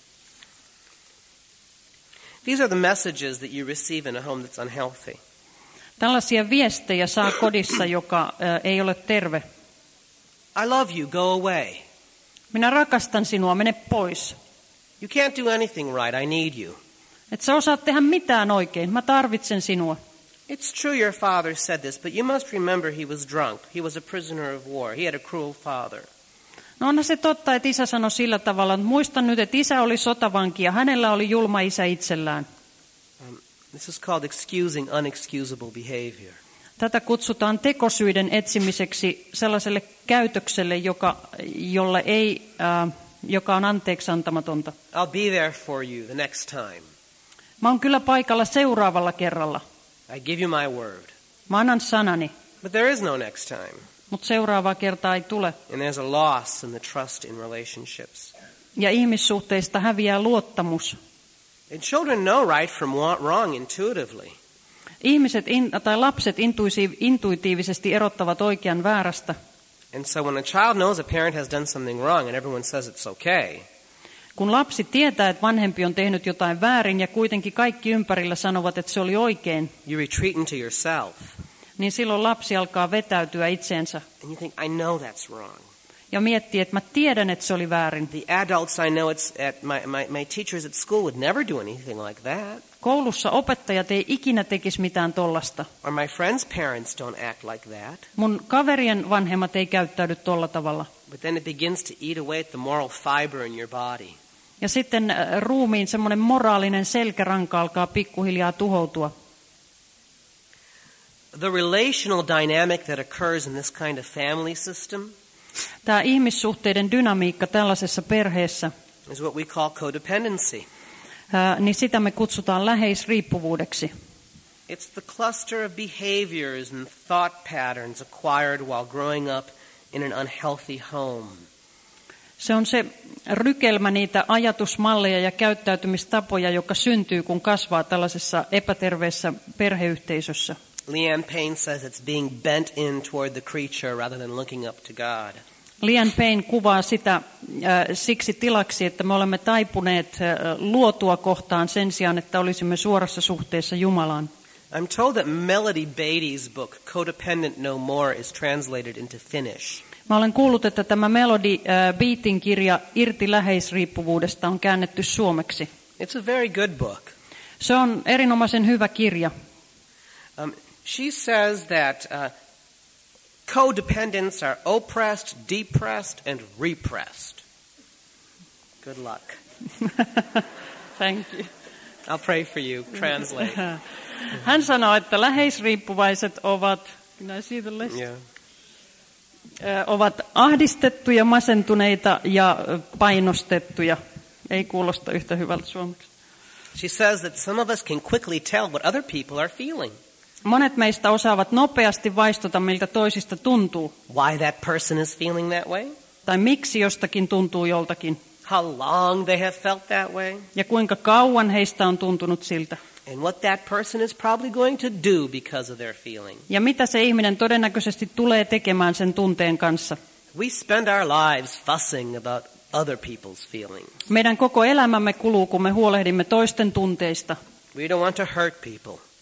These are the messages that you receive in a home that's unhealthy. Tällaisia viestejä saa kodissa, joka äh, ei ole terve. I love you, go away. Minä rakastan sinua, mene pois. You can't do anything right, I need you. Et sä osaat tehdä mitään oikein, mä tarvitsen sinua. It's true your father said this, but you must remember he was drunk. He was a prisoner of war. He had a cruel father. No onhan se totta, että isä sanoi sillä tavalla, että muistan nyt, että isä oli sotavanki ja hänellä oli julma isä itsellään. Um, this is called excusing unexcusable behavior. Tätä kutsutaan tekosyiden etsimiseksi sellaiselle käytökselle, joka, jolle ei, äh, joka on anteeksi antamatonta. I'll be there for you the next time. Mä oon kyllä paikalla seuraavalla kerralla. I give you my word. Mä annan sanani, But there is no next time. mutta seuraavaa kertaa ei tule. And there's a loss in the trust in relationships. Ja ihmissuhteista häviää luottamus. And children know right from wrong intuitively. Ihmiset in, tai lapset intuisi- intuitiivisesti erottavat oikean väärästä. And so when a child knows a parent has done something wrong and everyone says it's okay, Kun lapsi tietää, että vanhempi on tehnyt jotain väärin ja kuitenkin kaikki ympärillä sanovat, että se oli oikein, you retreat into yourself. niin silloin lapsi alkaa vetäytyä itseensä And you think, I know that's wrong. ja miettii, että mä tiedän, että se oli väärin. The adults I know it's at my, my, my teachers at school would never do anything like that. Koulussa opettajat ei ikinä tekisi mitään tollasta. Or my friends' parents don't act like that. Mun kaverien vanhemmat ei käyttäydy tolla tavalla. But then it begins to eat away at the moral fiber in your body. Ja sitten äh, ruumiin semmoinen moraalinen selkäranka alkaa pikkuhiljaa tuhoutua. The relational dynamic that occurs in this kind of family system Tämä ihmissuhteiden dynamiikka tällaisessa perheessä, is what we call codependency. ää, niin sitä me kutsutaan läheisriippuvuudeksi. It's the cluster of behaviors and thought patterns acquired while growing up in an unhealthy home. Se on se rykelmä niitä ajatusmalleja ja käyttäytymistapoja, joka syntyy, kun kasvaa tällaisessa epäterveessä perheyhteisössä. Leanne Payne says it's being bent in toward the creature rather than looking up to God. Leanne Payne kuvaa sitä äh, siksi tilaksi, että me olemme taipuneet äh, luotua kohtaan sen sijaan, että olisimme suorassa suhteessa Jumalaan. I'm told that Melody Beatty's book, Codependent No More, is translated into Finnish. Mä olen kuullut, että tämä Melody äh, Beatin kirja Irti läheisriippuvuudesta on käännetty suomeksi. It's a very good book. Se on erinomaisen hyvä kirja. Um, she says that uh, codependents are oppressed, depressed, and repressed. Good luck. Thank you. I'll pray for you. Translate. Hän sanoo, että läheisriippuvaiset ovat, can I see the list? Yeah. Ö, ovat ahdistettuja, masentuneita ja ö, painostettuja. Ei kuulosta yhtä hyvältä suomeksi. She says that some of us can quickly tell what other people are feeling. Monet meistä osaavat nopeasti vaistota, miltä toisista tuntuu. Why that person is feeling that way. Tai miksi jostakin tuntuu joltakin. How long they have felt that way. Ja kuinka kauan heistä on tuntunut siltä. And what that person is probably going to do because of their feeling. Ja mitä se ihminen todennäköisesti tulee tekemään sen tunteen kanssa. We spend our lives fussing about other people's feelings. Meidän koko elämämme kuluu, kun me huolehdimme toisten tunteista. We don't want to hurt people.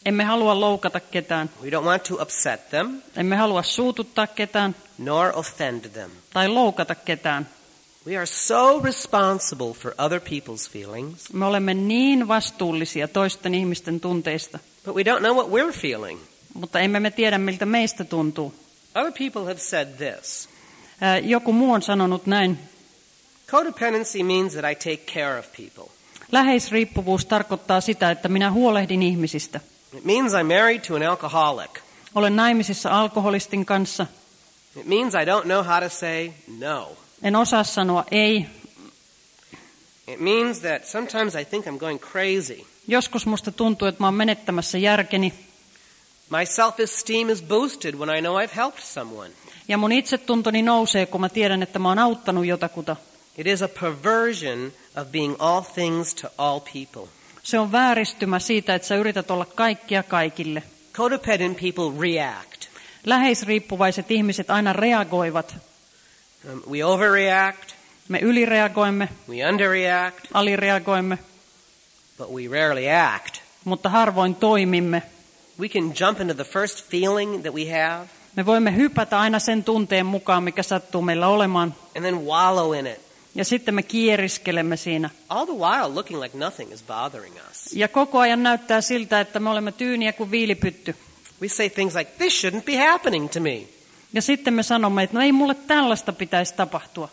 Emme halua loukata ketään. We don't want to upset them, Emme halua suututtaa ketään nor offend them. tai loukata ketään. We are so responsible for other people's feelings, Me olemme niin vastuullisia toisten ihmisten tunteista, but we don't know what we're feeling. mutta emme me tiedä, miltä meistä tuntuu. Other people have said this. Ää, Joku muu on sanonut näin. Codependency means that I take care of people. Läheisriippuvuus tarkoittaa sitä, että minä huolehdin ihmisistä. It means I'm married to an alcoholic. Olen naimisissa alkoholistin kanssa. It means I don't know how to say no. En osaa sanoa ei. It means that sometimes I think I'm going crazy. Joskus musta tuntuu, että mä oon menettämässä järkeni. My self-esteem is boosted when I know I've helped someone. Ja mun itsetuntoni nousee, kun mä tiedän, että mä oon auttanut jotakuta. It is a perversion of being all things to all people. Se on vääristymä siitä, että sä yrität olla kaikkia kaikille. Codependent people react. Läheisriippuvaiset ihmiset aina reagoivat. Um, we overreact, Me ylireagoimme, we underreact, alireagoimme, but we rarely act. mutta harvoin toimimme. We can jump into the first feeling that we have Me voimme hypätä aina sen tunteen mukaan, mikä sattuu meillä olemaan. and then wallow in it, Ja sitten me kieriskelemme siinä. all the while looking like nothing is bothering us. Ja koko ajan näyttää siltä, että me olemme tyyniä kuin viilipytty. We say things like, this shouldn't be happening to me. Ja sitten me sanomme, että no ei mulle tällaista pitäisi tapahtua.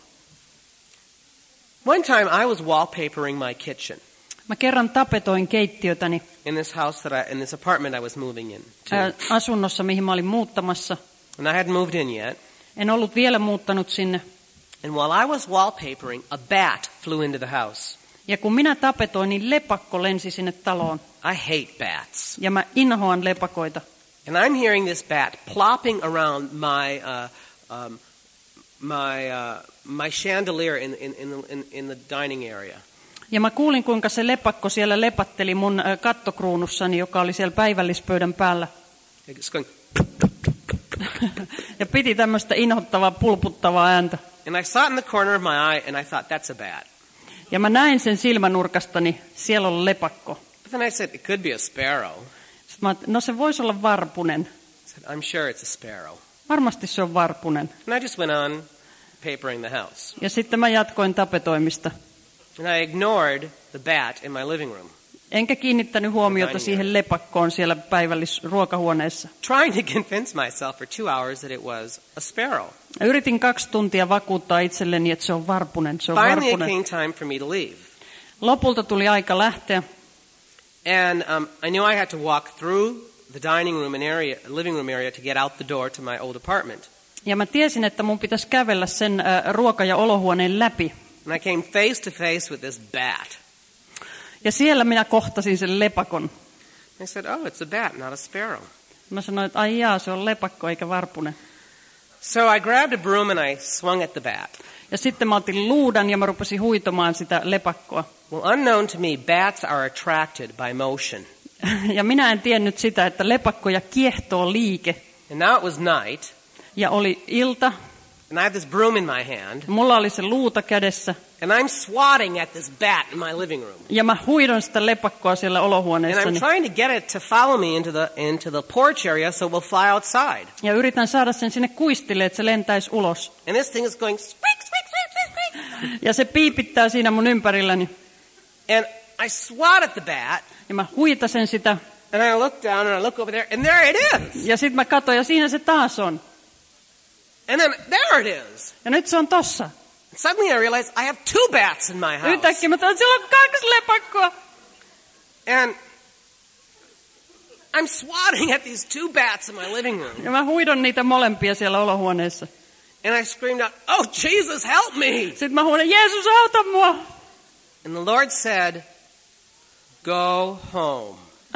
One time I was wallpapering my kitchen Mä kerran tapetoin keittiötäni in this house that I, in this apartment I was moving in to. ää, asunnossa, mihin mä olin muuttamassa. And I hadn't moved in yet. En ollut vielä muuttanut sinne. And while I was wallpapering, a bat flew into the house. Ja kun minä tapetoin, niin lepakko lensi sinne taloon. I hate bats. Ja mä inhoan lepakoita. And I'm hearing this bat plopping around my uh, um, my uh, my chandelier in in in the, in, in the dining area. Ja mä kuulin, kuinka se lepakko siellä lepatteli mun ä, kattokruunussani, joka oli siellä päivällispöydän päällä. It's going, Ja piti tämmöistä inhottavaa, pulputtavaa ääntä. and I saw it in the corner of my eye, and I thought, that's a bat. Ja mä näin sen silmänurkastani, siellä on lepakko. But then I said, it could be a sparrow. Sitten mä ajattelin, no se voisi olla varpunen. I said, I'm sure it's a sparrow. Varmasti se on varpunen. And I just went on papering the house. Ja sitten mä jatkoin tapetoimista. And I ignored the bat in my living room, Enkä kiinnittänyt huomiota siihen lepakkoon siellä päivällisruokahuoneessa. trying to convince myself for two hours that it was a sparrow. Ja yritin kaksi tuntia vakuuttaa itselleni, että se on varpunen, se on Finally, it varpunen. came time for me to leave. Lopulta tuli aika lähteä. And um, I knew I had to walk through the dining room and area, living room area to get out the door to my old apartment. Ja mä tiesin, että mun pitäisi kävellä sen äh, ruoka- ja olohuoneen läpi. And I came face to face with this bat. Ja siellä minä kohtasin sen lepakon. I said, oh, it's a bat, not a sparrow. Mä sanoin, että ai jaa, se on lepakko eikä varpunen. So I grabbed a broom and I swung at the bat. Ja sitten mä otin luudan ja mä rupesin huitomaan sitä lepakkoa. Well, unknown to me, bats are attracted by motion. Ja minä en tiennyt sitä, että lepakkoja kiehtoo liike. And now it was night, Ja oli ilta, and I have this broom in my hand, mulla oli se luuta kädessä. and I'm swatting at this bat in my living room. Ja mä huidon sitä lepakkoa siellä And I'm olohuoneessani. trying to get it to follow me into the into the porch area so we'll fly outside. Ja yritän saada sen sinne kuistille, että se lentäisi ulos. And this thing is going squeak, squeak, squeak, squeak, squeak. Ja se piipittää siinä mun ympärilläni. And I swat at the bat, Ja mä huitasen sitä. and I look down and I look over there, and there it is. Ja sitten mä katson ja siinä se taas on. And then there it is. Ja nyt se on tossa. Suddenly I realize I have two bats in my house. Yhtäkkiä mä totean, että siellä on kaksi lepakkoa. And I'm swatting at these two bats in my living room. Ja mä huidon niitä molempia siellä olohuoneessa. And I screamed out, oh, Jesus, help me. Sitten mä huudan, Jeesus, auta mua. And the Lord said, go home.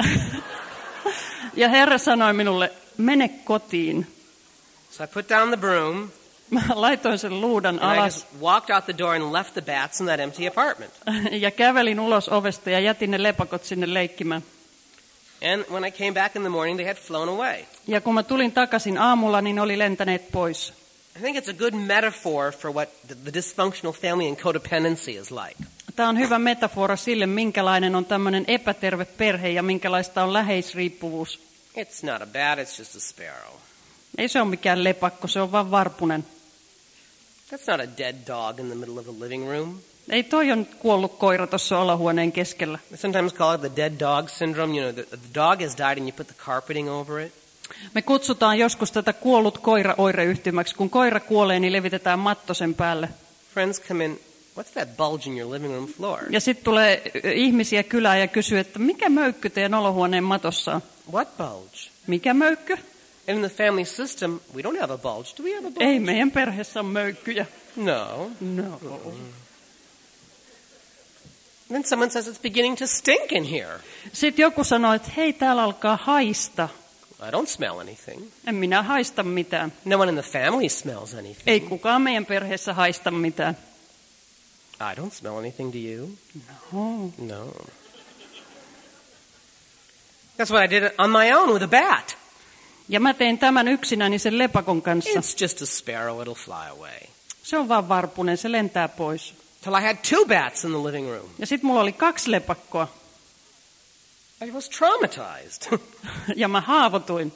Ja Herra sanoi minulle, mene kotiin. So I put down the broom, Mä laitoin sen luudan and I alas just walked out the door and left the bats in that empty apartment. ja kävelin ulos ovesta ja jätin ne lepakot sinne leikkimään. And when I came back in the morning, they had flown away. Ja kun mä tulin takaisin aamulla, niin ne oli lentäneet pois. I think it's a good metaphor for what the, the dysfunctional family and codependency is like. Tämä on hyvä metafora sille, minkälainen on tämmöinen epäterve perhe ja minkälaista on läheisriippuvuus. It's not a bat, it's just a sparrow. Ei se ole mikään lepakko, se on vaan varpunen. That's not a dead dog in the middle of the living room. Ei toi on kuollut koira tuossa olahuoneen keskellä. We sometimes call it the dead dog syndrome. You know, the, the dog has died and you put the carpeting over it. Me kutsutaan joskus tätä kuollut koira-oireyhtymäksi. Kun koira kuolee, niin levitetään matto sen päälle. Friends come in, what's that bulge in your living room floor? Ja sitten tulee ihmisiä kylään ja kysyy, että mikä möykky teidän olohuoneen matossa on? What bulge? Mikä möykky? And in the family system, we don't have a bulge. Do we have a bulge? Ei meidän perheessä on möykkyjä. No. No. Then someone says it's beginning to stink in here. Sitten joku sanoo, että hei, täällä alkaa haista. I don't smell anything. En minä haista mitään. No one in the family smells anything. Ei kukaan meidän perheessä haista mitään. I don't smell anything, do you? No. No. That's what I did on my own with a bat. Ja mä tein tämän yksinäni sen lepakon kanssa. It's just a sparrow, it'll fly away. Se on vaan varpunen, se lentää pois. Till I had two bats in the living room. Ja sitten mulla oli kaksi lepakkoa. I was traumatized. Ja mä haavoituin.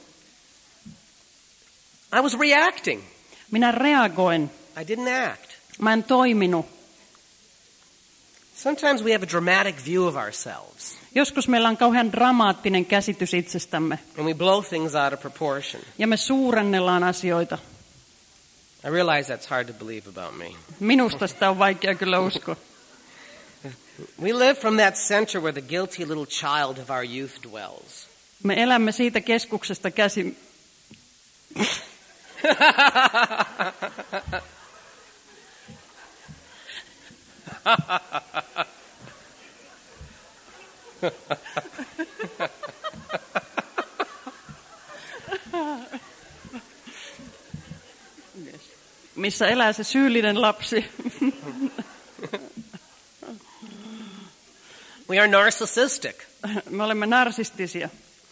I was reacting. Minä reagoin. I didn't act. Mä en toiminut. Sometimes we have a dramatic view of ourselves. Joskus meillä on kauhean dramaattinen käsitys itsestämme. And we blow things out of proportion. Ja me suurennellaan asioita. I realize that's hard to believe about me. Minusta sitä on vaikea kyllä uskoa. We live from that center where the guilty little child of our youth dwells. Me elämme siitä keskuksesta käsin. Missä elää se syyllinen lapsi. We are narcissistic. Me olemme narsistisia.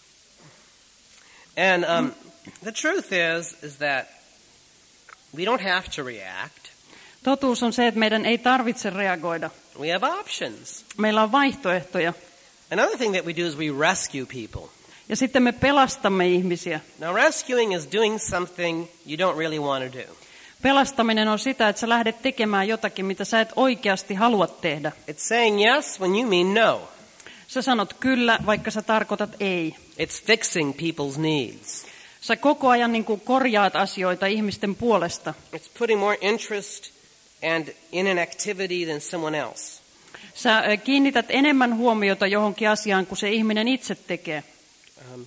And um, the truth is, is that we don't have to react. Totuus on se, että meidän ei tarvitse reagoida. We have options. Meillä on vaihtoehtoja. Another thing that we do is we rescue people. Ja sitten me pelastamme ihmisiä. Now, rescuing is doing something you don't really want to do. Pelastaminen on sitä, että sä lähdet tekemään jotakin, mitä sä et oikeasti halua tehdä. It's saying yes when you mean no. Sä sanot kyllä, vaikka sä tarkoitat ei. It's fixing people's needs. Sä koko ajan niin kuin korjaat asioita ihmisten puolesta. It's putting more interest and in an activity than someone else. Sä kiinnität enemmän huomiota johonkin asiaan, kuin se ihminen itse tekee. Um,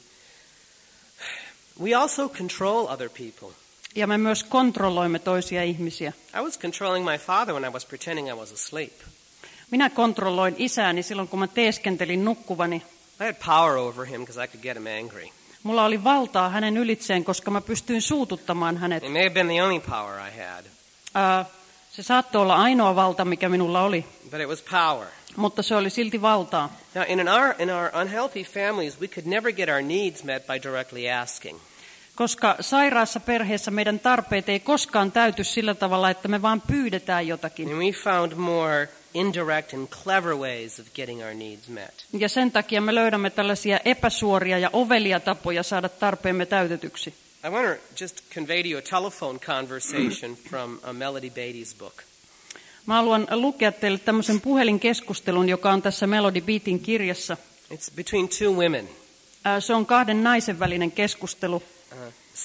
we also control other people. Ja me myös kontrolloimme toisia ihmisiä. I was controlling my father when I was pretending I was asleep. Minä kontrolloin isääni silloin, kun mä teeskentelin nukkuvani. I had power over him because I could get him angry. Mulla oli valtaa hänen ylitseen, koska mä pystyin suututtamaan hänet. It may have been the only power I had, Uh, se saattoi olla ainoa valta, mikä minulla oli, but it was power. mutta se oli silti valtaa. Now, in our, in our unhealthy families, we could never get our needs met by directly asking. Koska sairaassa perheessä meidän tarpeet ei koskaan täyty sillä tavalla, että me vaan pyydetään jotakin. And we found more indirect and clever ways of getting our needs met. Ja sen takia me löydämme tällaisia epäsuoria ja ovelia tapoja saada tarpeemme täytetyksi. I want to just convey to you a telephone conversation from uh, Melody Beatty's book. Mä haluan lukea teille tämmöisen puhelinkeskustelun, joka on tässä Melody Beatyn kirjassa. It's between two women. Se on kahden naisen välinen keskustelu. Uh,